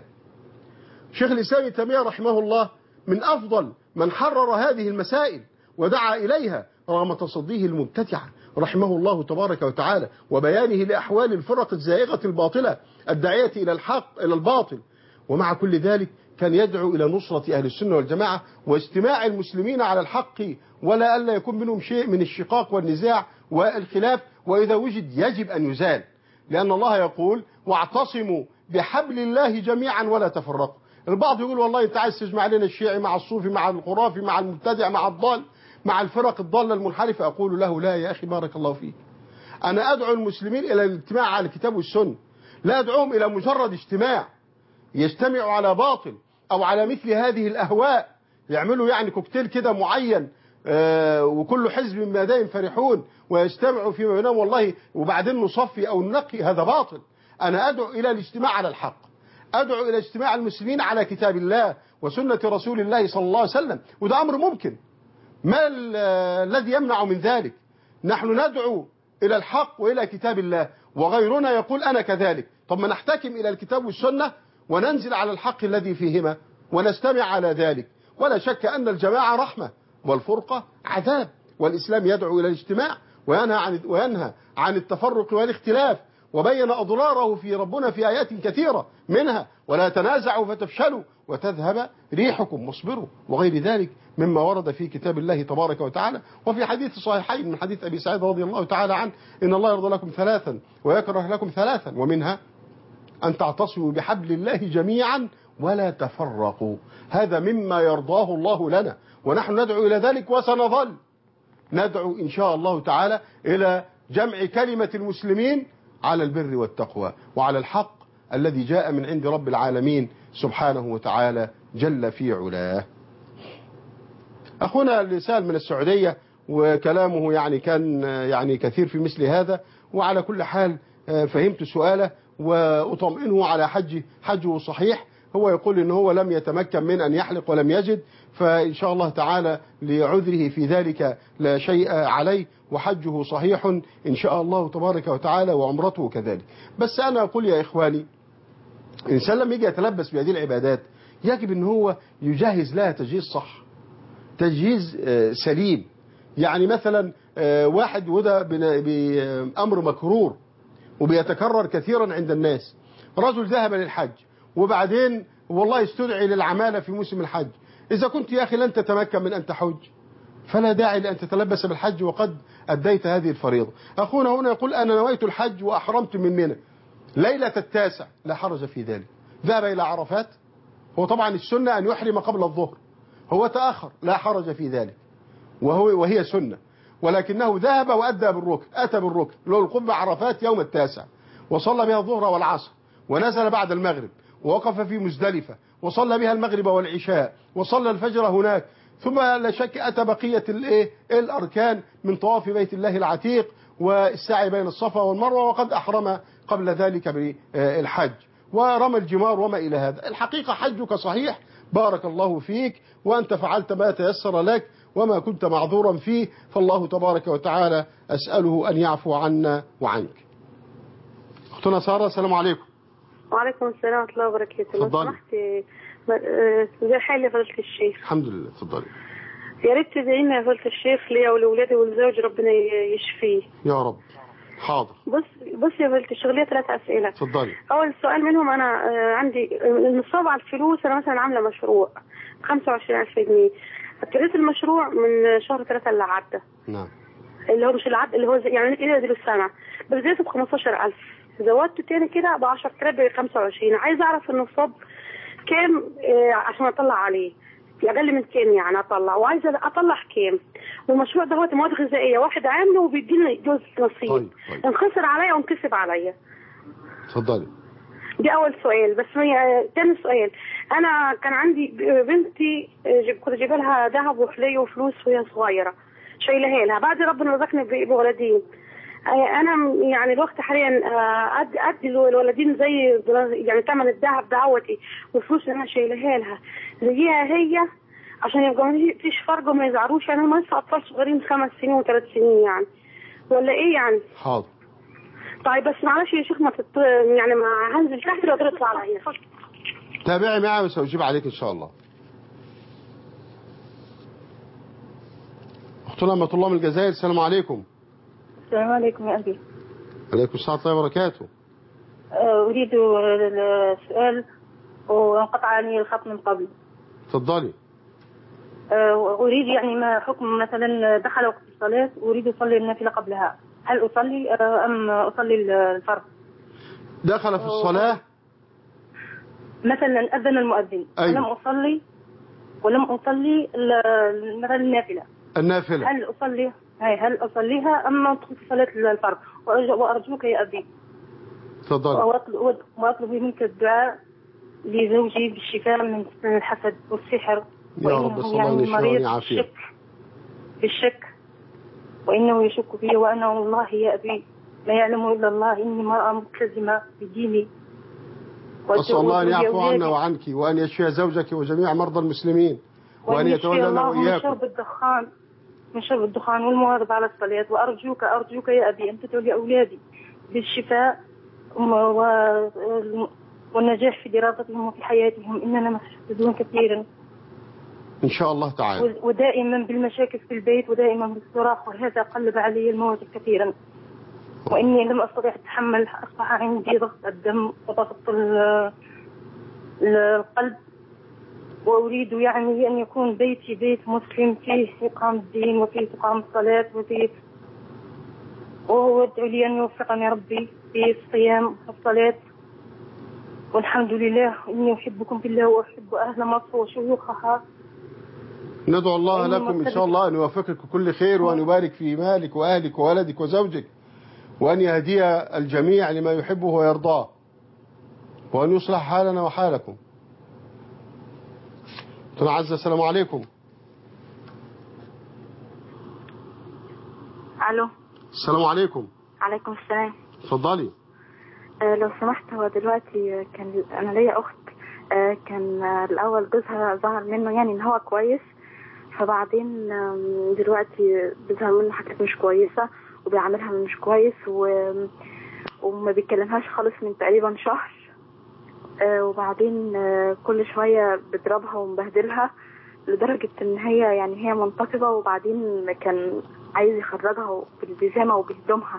[SPEAKER 2] شيخ الإسلام ابن تيمية رحمه الله من أفضل من حرر هذه المسائل ودعا إليها رغم تصديه المبتدعة رحمه الله تبارك وتعالى وبيانه لأحوال الفرق الزائغة الباطلة الداعية إلى الحق إلى الباطل. ومع كل ذلك كان يدعو إلى نصرة أهل السنة والجماعة واجتماع المسلمين على الحق، ولا ألا يكون منهم شيء من الشقاق والنزاع والخلاف، وإذا وجد يجب أن يزال، لأن الله يقول واعتصموا بحبل الله جميعا ولا تفرقوا. البعض يقول والله أنت عايز تجمع لنا الشيعي مع الصوفي مع الخرافي مع المبتدع مع الضال مع الفرق الضالة المنحرفة. أقول له لا يا أخي بارك الله فيك، أنا أدعو المسلمين إلى الاجتماع على الكتاب والسنة، لا أدعوهم إلى مجرد اجتماع يجتمعوا على باطل أو على مثل هذه الأهواء، يعملوا يعني كوكتيل كده معين آه وكل حزب بما دائم فرحون ويجتمعوا فيما بينهم والله وبعدين نصفي أو ننقي. هذا باطل. أنا أدعو إلى الاجتماع على الحق، أدعو إلى اجتماع المسلمين على كتاب الله وسنة رسول الله صلى الله عليه وسلم، وده أمر ممكن. ما الذي يمنع من ذلك؟ نحن ندعو إلى الحق وإلى كتاب الله، وغيرنا يقول أنا كذلك. طب ما نحتكم إلى الكتاب والسنة وننزل على الحق الذي فيهما ونستمع على ذلك. ولا شك أن الجماعة رحمة والفرقة عذاب، والإسلام يدعو إلى الاجتماع وينهى عن وينهى عن التفرق والاختلاف، وبين أضراره في ربنا في آيات كثيرة منها ولا تنازعوا فتفشلوا وتذهب ريحكم واصبروا، وغير ذلك مما ورد في كتاب الله تبارك وتعالى. وفي حديث صحيحين من حديث أبي سعيد رضي الله تعالى عنه إن الله يرضى لكم ثلاثا ويكره لكم ثلاثا، ومنها أن تعتصموا بحبل الله جميعا ولا تفرقوا. هذا مما يرضاه الله لنا، ونحن ندعو إلى ذلك وسنظل ندعو إن شاء الله تعالى إلى جمع كلمة المسلمين على البر والتقوى وعلى الحق الذي جاء من عند رب العالمين سبحانه وتعالى جل في علاه. أخونا اللي سأل من السعودية وكلامه يعني كان يعني كثير في مثل هذا، وعلى كل حال فهمت سؤاله وأطمئنه على حجه حجه صحيح. هو يقول إن هو لم يتمكن من أن يحلق ولم يجد، فإن شاء الله تعالى لعذره في ذلك لا شيء عليه وحجه صحيح إن شاء الله تبارك وتعالى وعمرته كذلك. بس أنا أقول يا إخواني، الإنسان لما يجي يتلبس بهذه العبادات يجب أن هو يجهز لها تجهيز صح، تجهيز سليم. يعني مثلا واحد وده بأمر مكرور وبيتكرر كثيرا عند الناس، رجل ذهب للحج وبعدين والله استدعي للعمالة في موسم الحج. إذا كنت يا أخي لن تتمكن من أن تحج فلا داعي لأن تتلبس بالحج وقد أديت هذه الفريضة. أخونا هنا يقول أنا نويت الحج وأحرمت من منى ليلة التاسع، لا حرج في ذلك. ذهب إلى عرفات، هو طبعا السنة أن يحرم قبل الظهر، هو تأخر لا حرج في ذلك وهو وهي سنة، ولكنه ذهب وأدى بالركن، أتى بالركن له القبة عرفات يوم التاسع، وصلى بها الظهر والعصر ونزل بعد المغرب ووقف في مزدلفة وصلى بها المغرب والعشاء وصلى الفجر هناك، ثم لا شك أتى بقية الايه الأركان من طواف بيت الله العتيق والسعي بين الصفا والمروة، وقد أحرم قبل ذلك بالحج ورمى الجمار وما إلى هذا. الحقيقة حجك صحيح، بارك الله فيك، وأنت فعلت ما تيسر لك وما كنت معذورا فيه، فالله تبارك وتعالى أسأله أن يعفو عنا وعنك. أختنا سارة، السلام عليكم.
[SPEAKER 18] وعليكم السلام ورحمة الله وبركاته. لو
[SPEAKER 2] تفضلي.
[SPEAKER 18] سمحت زي حالي يا فضيلة الشيخ.
[SPEAKER 2] الحمد لله، تفضلي.
[SPEAKER 18] يا ريت تدعي لنا يا فضيلة الشيخ ليا ولأولادي والزوج ربنا يشفيه.
[SPEAKER 2] يا رب. حاضر.
[SPEAKER 18] بص بص يا فضيلة الشيخ، ليا ثلاث أسئلة.
[SPEAKER 2] تفضلي.
[SPEAKER 18] أول سؤال منهم، أنا عندي النصاب على الفلوس، أنا مثلا عاملة مشروع خمسة وعشرين ألف جنيه، ابتديت المشروع من شهر ثلاثة اللي عدى.
[SPEAKER 2] نعم.
[SPEAKER 18] اللي هو مش اللي عدى، اللي هو يعني إيه دي السنة، بديته ب خمستاشر ألف، زودته تاني كده ب عشرة آلاف ب خمسة وعشرين. عايز أعرف النصاب كام آه عشان أطلع عليه، أقل من كام يعني أطلع، وعايزة أطلع كام. والمشروع ده هو مواد غذائية، واحد عامله وبيديني جزء نصيب. طيب. طيب. انخسر عليا وانكسب عليا.
[SPEAKER 2] اتفضلي.
[SPEAKER 18] دي أول سؤال. بس هي تاني سؤال، أنا كان عندي بنتي كنت جايبة لها ذهب وحلي وفلوس وهي صغيرة شايلها لها، بعد ربنا رزقني بولدين. انا يعني الوقت حاليا ادي ادي الولدين زي يعني ثمن الذهب دعوتي والفلوس اللي انا شايلها لها زيها هي، عشان يبقى ما فيش فرق وما يزعروش، يعني هم لسه اطفال صغيرين خمس سنين وثلاث سنين يعني، ولا ايه يعني؟
[SPEAKER 2] حاضر.
[SPEAKER 18] طيب بس معلش يا شيخ، ما تط... يعني ما هنزل تحت ولا تطلع عليا.
[SPEAKER 2] تابعي معي وسأجيب عليك ان شاء الله. اختنا أمة الله من الجزائر، السلام عليكم.
[SPEAKER 11] السلام عليكم يا أبي.
[SPEAKER 2] عليكم السلام ورحمة الله وبركاته.
[SPEAKER 11] أريد السؤال وانقطع عني الخط من قبل.
[SPEAKER 2] تفضلي.
[SPEAKER 11] أريد يعني ما حكم مثلا دخل وقت الصلاة أريد أصلي النافلة قبلها، هل أصلي أم أصلي الفرض؟
[SPEAKER 2] دخل في الصلاة
[SPEAKER 11] مثلا أذن المؤذن. أيوة. ولم أصلي ولم أصلي مثلا النافلة
[SPEAKER 2] النافلة
[SPEAKER 11] هل أصلي هاي هل أصليها أم أدخل في صلاة الفرض؟ وأرجوك يا أبي
[SPEAKER 2] تفضل.
[SPEAKER 11] وأطلب, وأطلب منك الدعاء لزوجي بالشفاء من الحسد والسحر،
[SPEAKER 2] يا رب صلى الله عليه وسلم.
[SPEAKER 11] بالشك وإنه يشك بي، وأنا والله يا أبي لا يعلم إلا الله إني مرأة ملتزمة بديني.
[SPEAKER 2] أسأل الله أن يعفو عنا وعنك وأن يشفي زوجك وجميع مرضى المسلمين وأن يتولنا وإياكم
[SPEAKER 11] من شرب الدخان من شرب الدخان والمواظبة على الصلاة. وأرجوك أرجوك يا أبي أن تدعو لأولادي بالشفاء والنجاح في دراستهم وفي حياتهم، إننا محسدون كثيرا
[SPEAKER 2] إن شاء الله تعالى.
[SPEAKER 11] ودائما بالمشاكل في البيت ودائما بالصراخ، وهذا قلب علي الموت كثيرا، وإني لم أستطيع أتحمل. أصبح عندي ضغط الدم وضغط القلب، وأريد يعني أن يكون بيتي بيت مسلم فيه إقام الدين وفيه إقام الصلاة وفيه، وهو يدعو لي أن يوفقني ربي في الصيام والصلاة. والحمد لله إني أحبكم في الله وأحب أهل مصر وشيوخها.
[SPEAKER 2] ندعو الله لكم إن شاء الله أن يوفقك كل خير، وأن يبارك في مالك وأهلك وولدك وزوجك، وأن يهدي الجميع لما يحبه ويرضاه، وأن يصلح حالنا وحالكم. عزة السلام عليكم.
[SPEAKER 3] الو
[SPEAKER 2] السلام عليكم.
[SPEAKER 3] عليكم السلام.
[SPEAKER 2] اتفضلي.
[SPEAKER 3] آه لو سمحت، هو دلوقتي كان انا ليا اخت، آه كان آه الاول جوزها ظهر منه يعني ان هو كويس، فبعدين آه دلوقتي بيظهر منه حاجات مش كويسه وبيعملها مش كويس و... وما بيتكلمهاش خالص من تقريبا شهر. آه وبعدين آه كل شويه بيضربها ومبهدلها لدرجه ان هي يعني هي منتصبه، وبعدين كان عايز يخرجها بالبيجامه وبهدومها،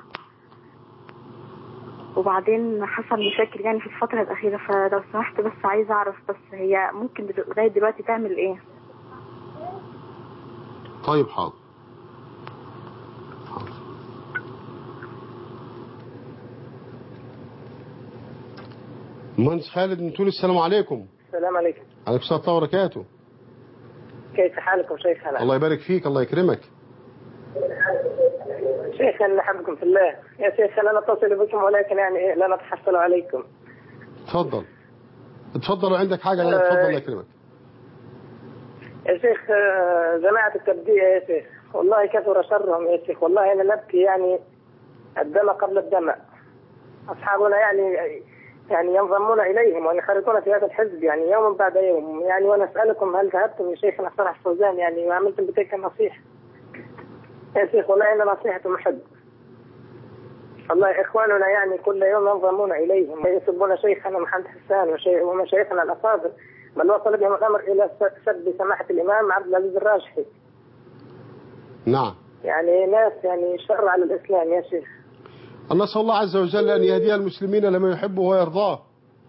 [SPEAKER 3] وبعدين حصل مشاكل يعني في الفتره الاخيره. فلو سمحت بس عايزه اعرف بس هي ممكن لغايه دلوقتي تعمل ايه؟
[SPEAKER 2] طيب حاضر. المهندس خالد من تونس. السلام عليكم.
[SPEAKER 19] السلام عليكم.
[SPEAKER 2] عليكم السلام ورحمة الله وبركاته.
[SPEAKER 19] كيف حالكم شيخنا؟
[SPEAKER 2] الله يبارك فيك، الله يكرمك.
[SPEAKER 19] شيخنا نحبكم في الله. يا شيخ لا نتصل بكم ولكن يعني لا نتحصل عليكم.
[SPEAKER 2] تفضل تفضل عندك حاجة؟ لا تفضل الله يكرمك.
[SPEAKER 19] يا شيخ جماعة التبديع يا شيخ والله كثر شرهم يا شيخ، والله أنا نبكي يعني الدم قبل الدم. أصحابنا يعني يعني ينضمون إليهم ويخرجون في هذا الحزب يعني يوم بعد يوم يعني. وأنا أسألكم هل ذهبتم يا شيخنا صالح الفوزان يعني وعملتم بتلك النصيحة؟ يا شيخ والله أنا نصيحة محب. والله إخواننا يعني كل يوم ينضمون إليهم ويسبون شيخنا محمد حسان ومشايخنا الأفاضل، بل وصل بهم الأمر إلى سب سماحة الإمام عبد العزيز الراجحي.
[SPEAKER 2] نعم.
[SPEAKER 19] يعني ناس يعني شر على الإسلام يا شيخ.
[SPEAKER 2] نسأل الله عز وجل أن يهدي المسلمين لما يحبه ويرضاه.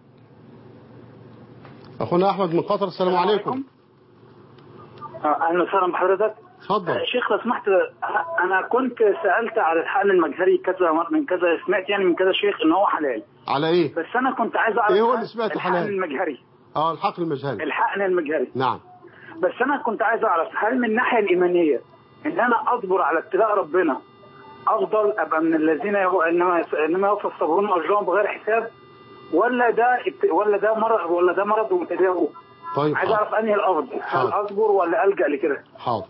[SPEAKER 2] أخونا أحمد من قطر. السلام عليكم.
[SPEAKER 15] أهلا وسهلا بحضرتك.
[SPEAKER 2] تفضل.
[SPEAKER 15] شيخ لو سمحت، أنا كنت سألت على الحقن المجهري كذا من كذا، سمعت يعني من كذا شيخ إن هو حلال.
[SPEAKER 2] على إيه؟
[SPEAKER 15] بس أنا كنت عايز أعرف
[SPEAKER 2] إيه هو اللي سمعته حلال؟
[SPEAKER 15] الحقن المجهري.
[SPEAKER 2] آه الحقن المجهري.
[SPEAKER 15] الحقن المجهري.
[SPEAKER 2] نعم.
[SPEAKER 15] بس أنا كنت عايز أعرف هل من الناحية الإيمانية إن أنا أصبر على ابتلاء ربنا أفضل أبقى من الذين إنما إنما يوفى الصابرون أجرهم بغير حساب، ولا ده ولا ده مرض ولا ده مرض ومتداوي؟
[SPEAKER 2] طيب
[SPEAKER 15] عايز أعرف أنهي الأفضل، هل أصبر ولا ألجأ لكده؟
[SPEAKER 2] حاضر.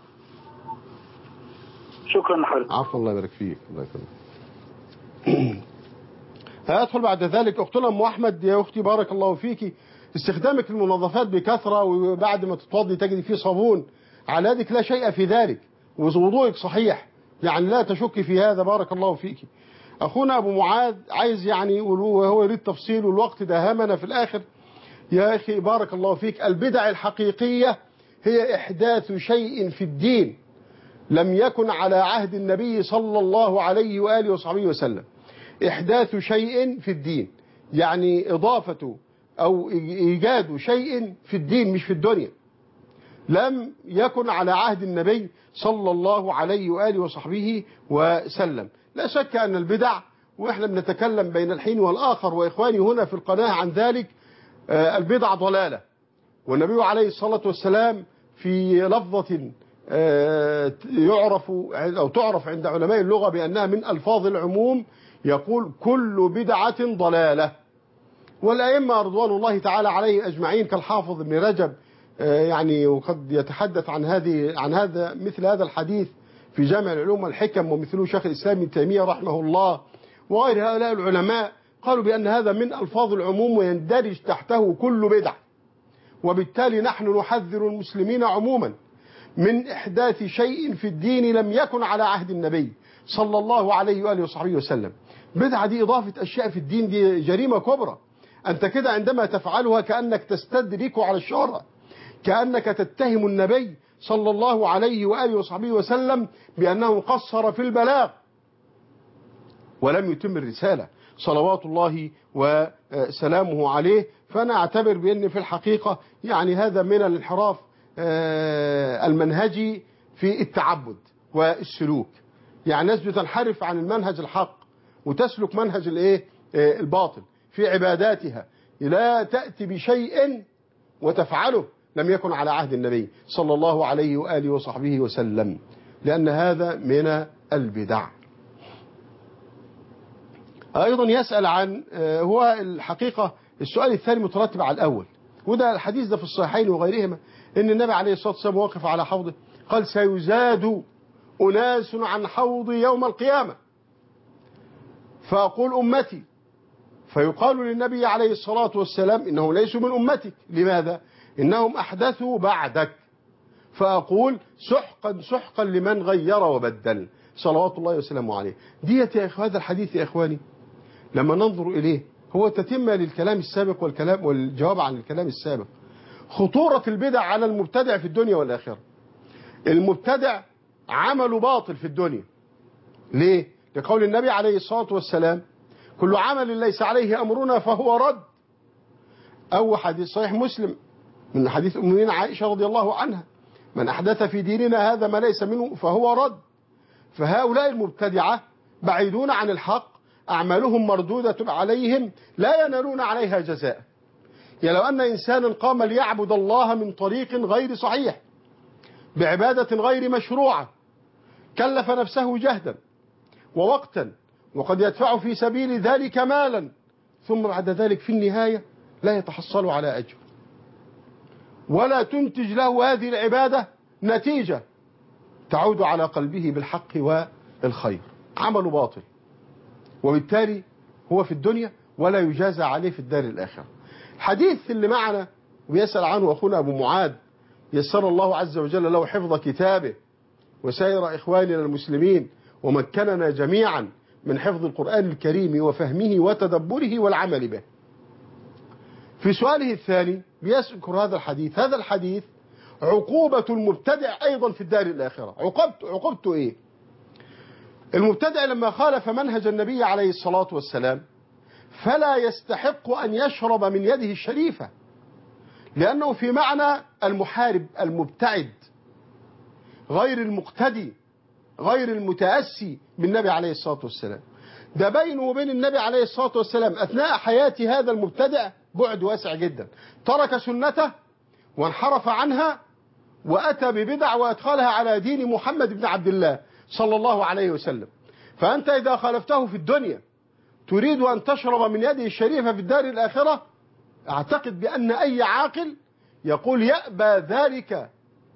[SPEAKER 15] شكرا لحضرتك.
[SPEAKER 2] عفوا الله يبارك فيك. الله يكرمك. هأدخل بعد ذلك أختنا أم أحمد. يا أختي بارك الله فيك، استخدامك للمنظفات بكثرة وبعد ما تتوضي تجد فيه صابون على يدك لا شيء في ذلك، ووضوءك صحيح يعني لا تشك في هذا. بارك الله فيك. أخونا أبو معاذ عايز يعني وهو يريد تفصيل والوقت داهمنا في الآخر. يا أخي بارك الله فيك، البدع الحقيقية هي إحداث شيء في الدين لم يكن على عهد النبي صلى الله عليه وآله وصحبه وسلم. إحداث شيء في الدين يعني إضافة أو إيجاد شيء في الدين مش في الدنيا لم يكن على عهد النبي صلى الله عليه وآله وصحبه وسلم. لا شك أن البدع، وإحنا بنتكلم بين الحين والآخر وإخواني هنا في القناة عن ذلك، البدع ضلالة. والنبي عليه الصلاة والسلام في لفظة يعرف أو تعرف عند علماء اللغة بأنها من ألفاظ العموم يقول كل بدعة ضلالة. والأئمة رضوان الله تعالى عليه أجمعين كالحافظ ابن رجب يعني وقد يتحدث عن هذه عن هذا مثل هذا الحديث في جامع العلوم والحكم، ومثله شيخ الإسلام ابن تيمية رحمه الله وغير هؤلاء العلماء قالوا بأن هذا من ألفاظ العموم ويندرج تحته كل بدعة. وبالتالي نحن نحذر المسلمين عموما من إحداث شيء في الدين لم يكن على عهد النبي صلى الله عليه وآله وصحبه وسلم. بدعة دي إضافة أشياء في الدين، دي جريمة كبرى. أنت كده عندما تفعلها كأنك تستدرك على الشرع، كأنك تتهم النبي صلى الله عليه وآله وصحبه وسلم بأنه قصر في البلاغ ولم يتم الرسالة صلوات الله وسلامه عليه. فأنا أعتبر بأن في الحقيقة يعني هذا من الانحراف المنهجي في التعبد والسلوك. يعني ناس بتنحرف عن المنهج الحق وتسلك منهج الايه الباطل في عباداتها، لا تأتي بشيء وتفعله لم يكن على عهد النبي صلى الله عليه وآله وصحبه وسلم، لأن هذا من البدع. أيضا يسأل عن هو الحقيقة السؤال الثاني مترتب على الأول، وده الحديث ده في الصحيحين وغيرهما، إن النبي عليه الصلاة والسلام واقف على حوضه قال سيزاد أناس عن حوض يوم القيامة فأقول أمتي، فيقال للنبي عليه الصلاة والسلام إنهم ليسوا من أمتك. لماذا؟ إنهم أحدثوا بعدك. فأقول سحقا سحقا لمن غير وبدل صلوات الله وسلامه عليه. ديت يا إخوة هذا الحديث يا إخواني لما ننظر إليه هو تتمة للكلام السابق والكلام والجواب عن الكلام السابق. خطورة البدع على المبتدع في الدنيا والآخرة. المبتدع عمل باطل في الدنيا. ليه؟ لقول النبي عليه الصلاة والسلام كل عمل ليس عليه أمرنا فهو رد. أو حديث صحيح مسلم من حديث أمنا عائشة رضي الله عنها من أحدث في ديننا هذا ما ليس منه فهو رد. فهؤلاء المبتدعة بعيدون عن الحق، أعمالهم مردودة عليهم لا ينالون عليها جزاء. يعني لو أن إنسانا قام ليعبد الله من طريق غير صحيح بعبادة غير مشروعة كلف نفسه جهدا ووقتا وقد يدفع في سبيل ذلك مالا، ثم بعد ذلك في النهاية لا يتحصل على أجر ولا تنتج له هذه العبادة نتيجة تعود على قلبه بالحق والخير، عمل باطل، وبالتالي هو في الدنيا ولا يجازى عليه في الدار الآخرة. الحديث اللي معنا ويسأل عنه أخونا أبو معاذ يسر الله عز وجل له حفظ كتابه وسائر إخواننا المسلمين ومكننا جميعا من حفظ القرآن الكريم وفهمه وتدبره والعمل به. في سؤاله الثاني بيذكر هذا الحديث. هذا الحديث عقوبة المبتدع أيضا في الدار الآخرة. عقوبته عقوبته إيه؟ المبتدع لما خالف منهج النبي عليه الصلاة والسلام فلا يستحق أن يشرب من يده الشريفة، لأنه في معنى المحارب المبتعد غير المقتدي غير المتأسي بالنبي عليه الصلاة والسلام. ده بينه وبين النبي عليه الصلاة والسلام أثناء حياة هذا المبتدع بعد واسع جدا، ترك سنته وانحرف عنها وأتى ببدع وأدخلها على دين محمد بن عبد الله صلى الله عليه وسلم. فأنت إذا خالفته في الدنيا تريد أن تشرب من يده الشريفة في الدار الآخرة، أعتقد بأن أي عاقل يقول يأبى ذلك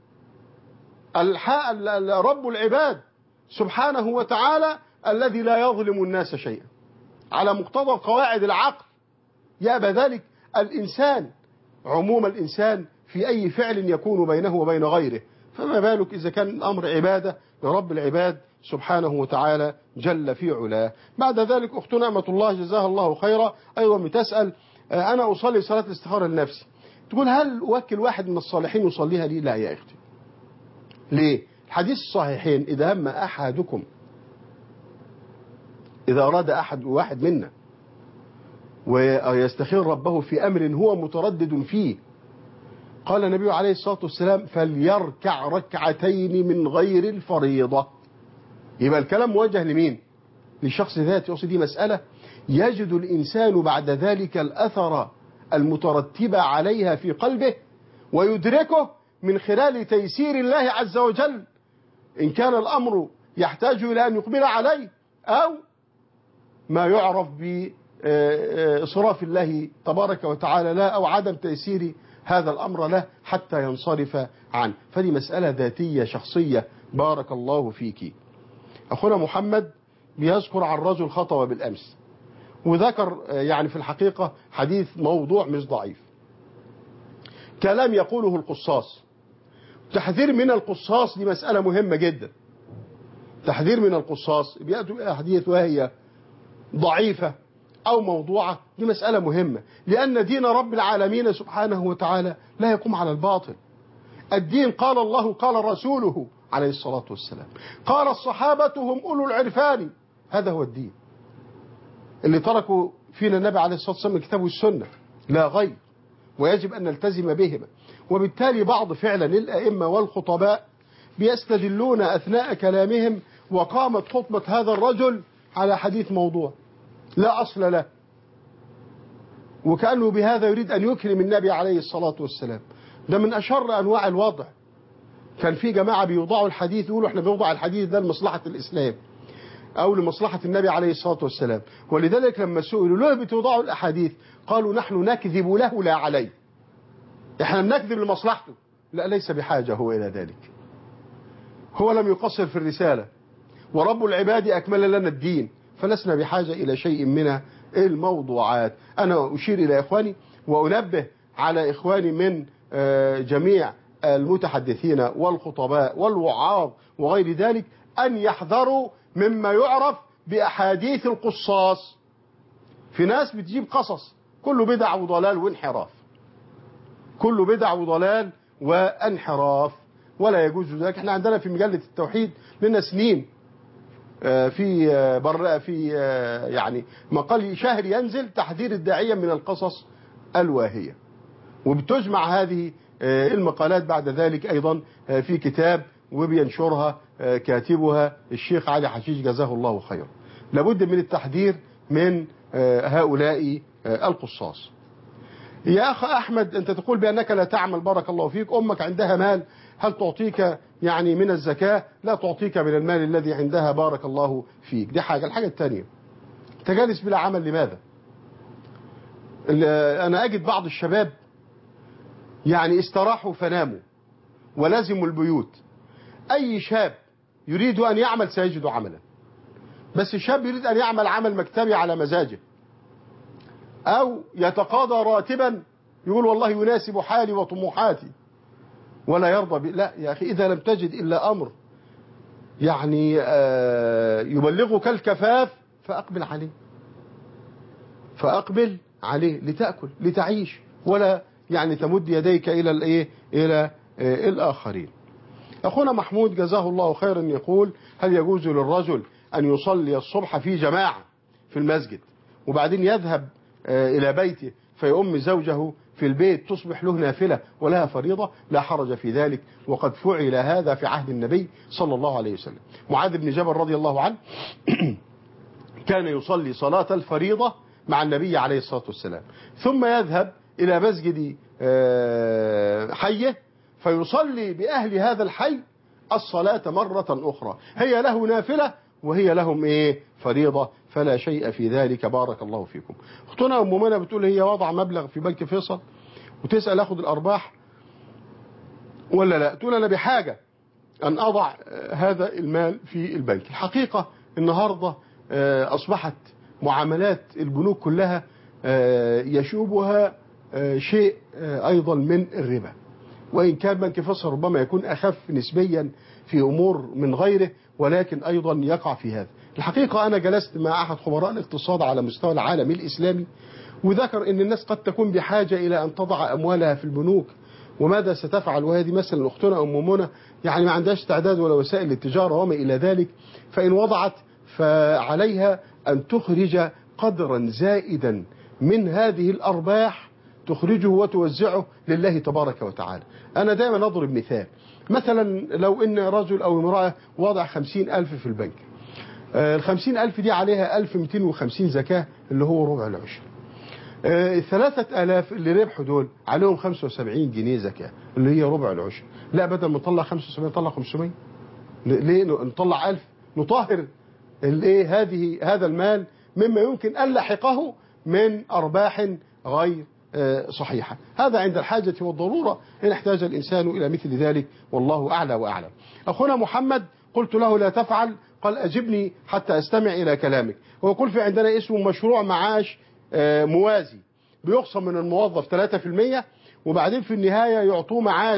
[SPEAKER 2] رب العباد سبحانه وتعالى الذي لا يظلم الناس شيئا على مقتضى قواعد العقل. يأبى ذلك الإنسان عموم الإنسان في أي فعل يكون بينه وبين غيره، فما بالك إذا كان الأمر عبادة لرب العباد سبحانه وتعالى جل في علاه. بعد ذلك أخت نعمة الله جزاها الله خيرا أيضا بتسأل أنا أصلي صلاة الاستخارة لنفسي، تقول هل أوكل واحد من الصالحين يصليها لي؟ لا يا أختي. ليه؟ الحديث الصحيحين إذا هم أحدكم إذا أراد أحد واحد منا ويستخير ربه في أمر هو متردد فيه قال النبي عليه الصلاة والسلام فليركع ركعتين من غير الفريضة. يبقى الكلام موجه لمين؟ لشخص ذاتي. يقصد دي مسألة يجد الإنسان بعد ذلك الأثر المترتب عليها في قلبه ويدركه من خلال تيسير الله عز وجل إن كان الأمر يحتاج إلى أن يقبل عليه أو ما يعرف بإصراف الله تبارك وتعالى لا أو عدم تيسير هذا الأمر له حتى ينصرف عنه. فدي مسألة ذاتية شخصية. بارك الله فيك. أخونا محمد بيذكر عن رجل خطب بالأمس وذكر يعني في الحقيقة حديث موضوع مش ضعيف، كلام يقوله القصاص. تحذير من القصاص دي مسألة مهمة جدا. تحذير من القصاص بيأتوا بأحاديث وهي ضعيفة أو موضوعة، دي مسألة مهمة، لأن دين رب العالمين سبحانه وتعالى لا يقوم على الباطل. الدين قال الله قال رسوله عليه الصلاة والسلام، قال الصحابة هم أولو العرفان، هذا هو الدين اللي تركوا فينا النبي عليه الصلاة والسلام الكتاب والسنة لا غير، ويجب أن نلتزم بهما. وبالتالي بعض فعلا الأئمة والخطباء بيستدلون أثناء كلامهم وقامت خطبة هذا الرجل على حديث موضوع لا أصل له، وكأنه بهذا يريد أن يكرم النبي عليه الصلاة والسلام. ده من أشر أنواع الوضع. كان في جماعة بيوضعوا الحديث يقولوا احنا بنوضع الحديث ده لمصلحة الإسلام أو لمصلحة النبي عليه الصلاة والسلام، ولذلك لما سئلوا ليه بتوضعوا الأحاديث قالوا نحن نكذب له لا عليه، احنا بنكذب لمصلحته. لا، ليس بحاجة هو إلى ذلك، هو لم يقصر في الرسالة، ورب العباد أكمل لنا الدين، فلسنا بحاجة إلى شيء من الموضوعات. أنا أشير إلى إخواني وأنبه على إخواني من جميع المتحدثين والخطباء والوعاظ وغير ذلك أن يحذروا مما يعرف بأحاديث القصاص. في ناس بتجيب قصص كله بدع وضلال وانحراف، كله بدع وضلال وانحراف، ولا يجوز ذلك. احنا عندنا في مجلة التوحيد لنا سنين في بر في يعني مقال شهر ينزل تحذير الداعية من القصص الواهية، وبتجمع هذه المقالات بعد ذلك أيضا في كتاب وبينشرها كاتبها الشيخ علي حشيش جزاه الله خيرا. لابد من التحذير من هؤلاء القصاص. يا أخ أحمد، أنت تقول بأنك لا تعمل، بارك الله فيك، أمك عندها مال، هل تعطيك يعني من الزكاة؟ لا تعطيك من المال الذي عندها، بارك الله فيك. دي حاجة. الحاجة الثانية، أنت جالس بلا عمل لماذا؟ أنا أجد بعض الشباب يعني استراحوا فناموا ولازموا البيوت. أي شاب يريد أن يعمل سيجد عملا، بس الشاب يريد أن يعمل عمل مكتبي على مزاجه أو يتقاضى راتبا يقول والله يناسب حالي وطموحاتي ولا يرضى ب... لا يا أخي، إذا لم تجد إلا أمر يعني آه يبلغك الكفاف فأقبل عليه، فأقبل عليه لتأكل لتعيش، ولا يعني تمد يديك إلى الإيه إلى آه الآخرين. أخونا محمود جزاه الله خيرا يقول هل يجوز للرجل أن يصلي الصبح في جماعة في المسجد وبعدين يذهب آه إلى بيته فيؤم زوجه في البيت تصبح له نافلة ولها فريضة؟ لا حرج في ذلك، وقد فعل هذا في عهد النبي صلى الله عليه وسلم. معاذ بن جبل رضي الله عنه كان يصلي صلاة الفريضة مع النبي عليه الصلاة والسلام، ثم يذهب إلى مسجد حيه فيصلي بأهل هذا الحي الصلاة مرة أخرى، هي له نافلة وهي لهم إيه فريضة، فلا شيء في ذلك. بارك الله فيكم. اختنا أم منى بتقول هي وضع مبلغ في بنك فيصل وتسأل أخذ الأرباح ولا لا. تقول أنا بحاجة أن أضع هذا المال في البنك. الحقيقة النهاردة أصبحت معاملات البنوك كلها يشوبها شيء أيضا من الربا، وإن كان بنك فيصل ربما يكون أخف نسبيا في أمور من غيره، ولكن أيضا يقع في هذا. الحقيقة أنا جلست مع أحد خبراء الاقتصاد على مستوى العالم الإسلامي وذكر أن الناس قد تكون بحاجة إلى أن تضع أموالها في البنوك، وماذا ستفعل؟ وهذه مثلا أختنا أم منى يعني ما عندهاش تعداد ولا وسائل للتجارة وما إلى ذلك، فإن وضعت فعليها أن تخرج قدرا زائدا من هذه الأرباح تخرجه وتوزعه لله تبارك وتعالى. أنا دائما أضرب مثال، مثلا لو إن رجل أو امرأة وضع خمسين ألف في البنك، الخمسين ألف دي عليها ألف ومئتين وخمسين زكاة اللي هو ربع العشر، الثلاثة آلاف اللي ربحوا دول عليهم خمسة وسبعين جنيه زكاة اللي هي ربع العشر. لا، بدل ما نطلع خمسة وسبعين نطلع خمسمائة، ليه نطلع ألف؟ نطهر الايه هذه هذا المال مما يمكن أن لاحقه من أرباح غير صحيحة. هذا عند الحاجة والضرورة إن احتاج الإنسان إلى مثل ذلك، والله أعلى وأعلم. أخونا محمد قلت له لا تفعل، قال أجبني حتى أستمع إلى كلامك. ويقول في عندنا اسمه مشروع معاش موازي، بيخصم من الموظف ثلاثة بالمئة وبعدين في النهاية يعطوه معاش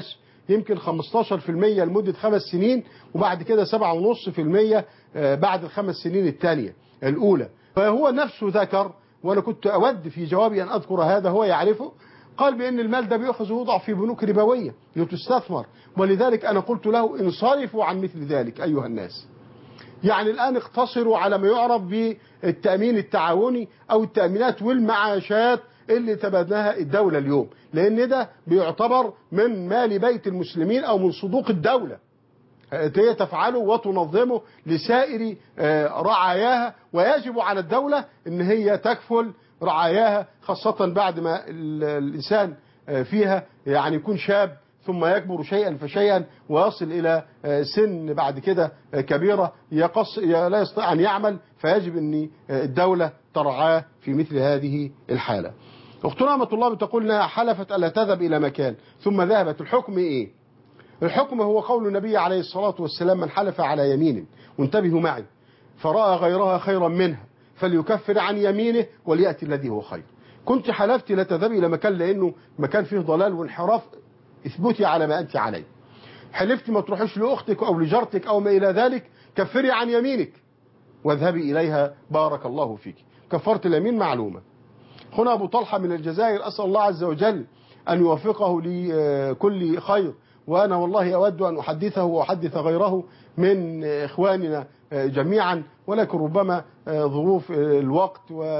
[SPEAKER 2] يمكن خمستاشر في المية لمدة خمس سنين، وبعد كده سبعة ونص في المية بعد الخمس سنين الثانية الأولى. فهو نفسه ذكر، وأنا كنت أود في جوابي أن أذكر هذا، هو يعرفه، قال بأن المال ده بيأخذ ويوضع في بنوك ربوية لتستثمر، ولذلك أنا قلت له انصرفوا عن مثل ذلك أيها الناس. يعني الآن اقتصروا على ما يعرف بالتأمين التعاوني أو التأمينات والمعاشات اللي تبناها الدولة اليوم، لأن ده بيعتبر من مال بيت المسلمين أو من صندوق الدولة، هي تفعله وتنظمه لسائر رعاياها، ويجب على الدولة ان هي تكفل رعاياها، خاصة بعد ما الإنسان فيها يعني يكون شاب ثم يكبر شيئا فشيئا ويصل إلى سن بعد كده كبيرة يقص لا يستطيع أن يعمل، فيجب أن الدولة ترعاه في مثل هذه الحالة. أختنا أمة الله بتقول انها حلفت ألا تذهب إلى مكان ثم ذهبت، الحكم إيه؟ الحكم هو قول النبي عليه الصلاة والسلام: من حلف على يمين، وانتبهوا معي، فرأى غيرها خيرا منها فليكفر عن يمينه وليأتي الذي هو خير. كنت حلفت لا تذهبي إلى مكان لأنه مكان فيه ضلال وانحراف، اثبتي على ما أنت عليه. حلفت ما تروحيش لأختك أو لجارتك أو ما إلى ذلك، كفري عن يمينك واذهبي إليها بارك الله فيك. كفرت اليمين معلومة. هنا أبو طلحة من الجزائر، أسأل الله عز وجل أن يوفقه لكل خير، وأنا والله أود أن أحدثه وأحدث غيره من إخواننا جميعا، ولكن ربما ظروف الوقت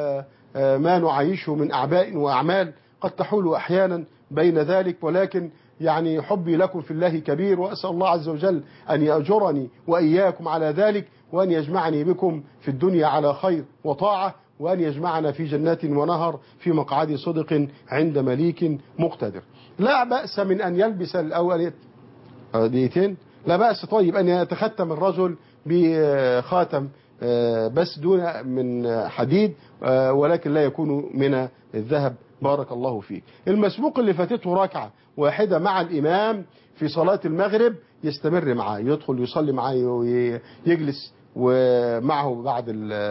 [SPEAKER 2] وما نعيشه من أعباء وأعمال قد تحول أحيانا بين ذلك، ولكن يعني حبي لكم في الله كبير، وأسأل الله عز وجل أن يأجرني وإياكم على ذلك، وأن يجمعني بكم في الدنيا على خير وطاعة، وأن يجمعنا في جنات ونهر في مقعد صدق عند مليك مقتدر. لا بأس من أن يلبس الأول ديتين، لا بأس طيب أن يتختم الرجل بخاتم بس دون من حديد، ولكن لا يكون من الذهب بارك الله فيك. المسبوق اللي فاتته ركعة واحدة مع الإمام في صلاة المغرب يستمر معاه، يدخل يصلي معاه ويجلس ومعه بعد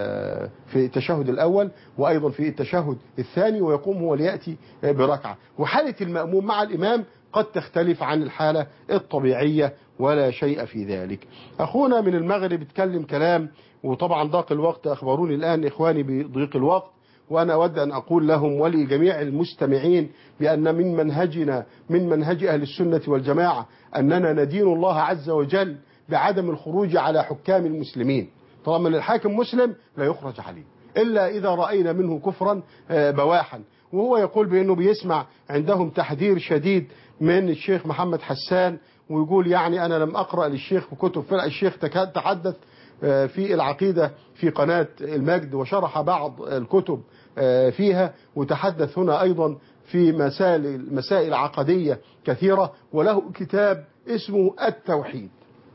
[SPEAKER 2] في التشهد الأول وأيضا في التشهد الثاني، ويقوم هو ليأتي بركعة. وحالة المأموم مع الإمام قد تختلف عن الحالة الطبيعية ولا شيء في ذلك. أخونا من المغرب اتكلم كلام، وطبعا ضاق الوقت، أخبروني الآن إخواني بضيق الوقت، وأنا أود أن أقول لهم ولجميع المستمعين بأن من منهجنا من منهج أهل السنة والجماعة أننا ندين الله عز وجل بعدم الخروج على حكام المسلمين. طالما الحاكم مسلم لا يخرج عليه إلا إذا رأينا منه كفرا بواحا. وهو يقول بأنه بيسمع عندهم تحذير شديد من الشيخ محمد حسان، ويقول يعني أنا لم أقرأ للشيخ في كتب فرع. الشيخ تحدث في العقيدة في قناة المجد وشرح بعض الكتب فيها، وتحدث هنا أيضا في مسائل مسائل عقدية كثيرة، وله كتاب اسمه التوحيد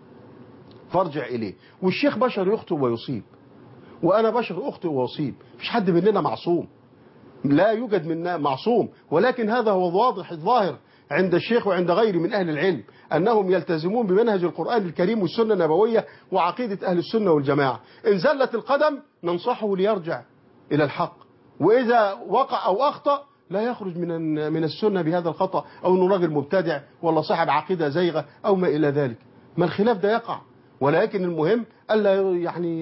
[SPEAKER 2] فارجع إليه. والشيخ بشر يخطئ ويصيب، وأنا بشر أخطئ وأصيب، مفيش حد مننا معصوم، لا يوجد منا معصوم، ولكن هذا هو الواضح الظاهر عند الشيخ وعند غيره من أهل العلم أنهم يلتزمون بمنهج القرآن الكريم والسنة النبوية وعقيدة أهل السنة والجماعة. إن زلت القدم ننصحه ليرجع إلى الحق، وإذا وقع أو أخطأ لا يخرج من من السنة بهذا الخطأ، أو أنه راجل مبتدع ولا صاحب عقيدة زيغة أو ما إلى ذلك. ما الخلاف ده يقع، ولكن المهم ألا يعني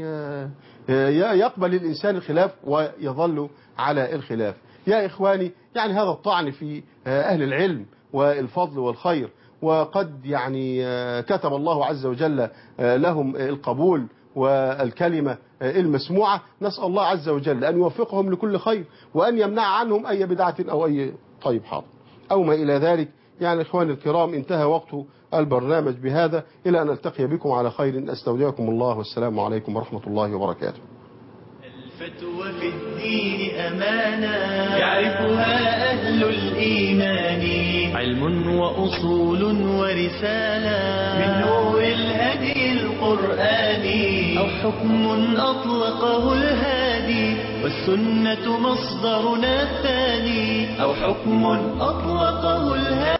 [SPEAKER 2] يقبل الإنسان الخلاف ويظل على الخلاف. يا إخواني، يعني هذا الطعن في أهل العلم والفضل والخير، وقد يعني كتب الله عز وجل لهم القبول والكلمة المسموعة. نسأل الله عز وجل أن يوفقهم لكل خير، وأن يمنع عنهم أي بدعة أو أي طيب حاضر أو ما إلى ذلك. يعني إخواني الكرام، انتهى وقت البرنامج بهذا، إلى أن ألتقي بكم على خير. أستودعكم الله، والسلام عليكم ورحمة الله وبركاته.
[SPEAKER 20] الفتوى في الدين أمانة يعرفها أهل الإيمان، علم وأصول ورسالة من نور الهدي القرآني، أو حكم أطلقه الهادي والسنة مصدرنا الثاني، أو حكم أطلقه الهادي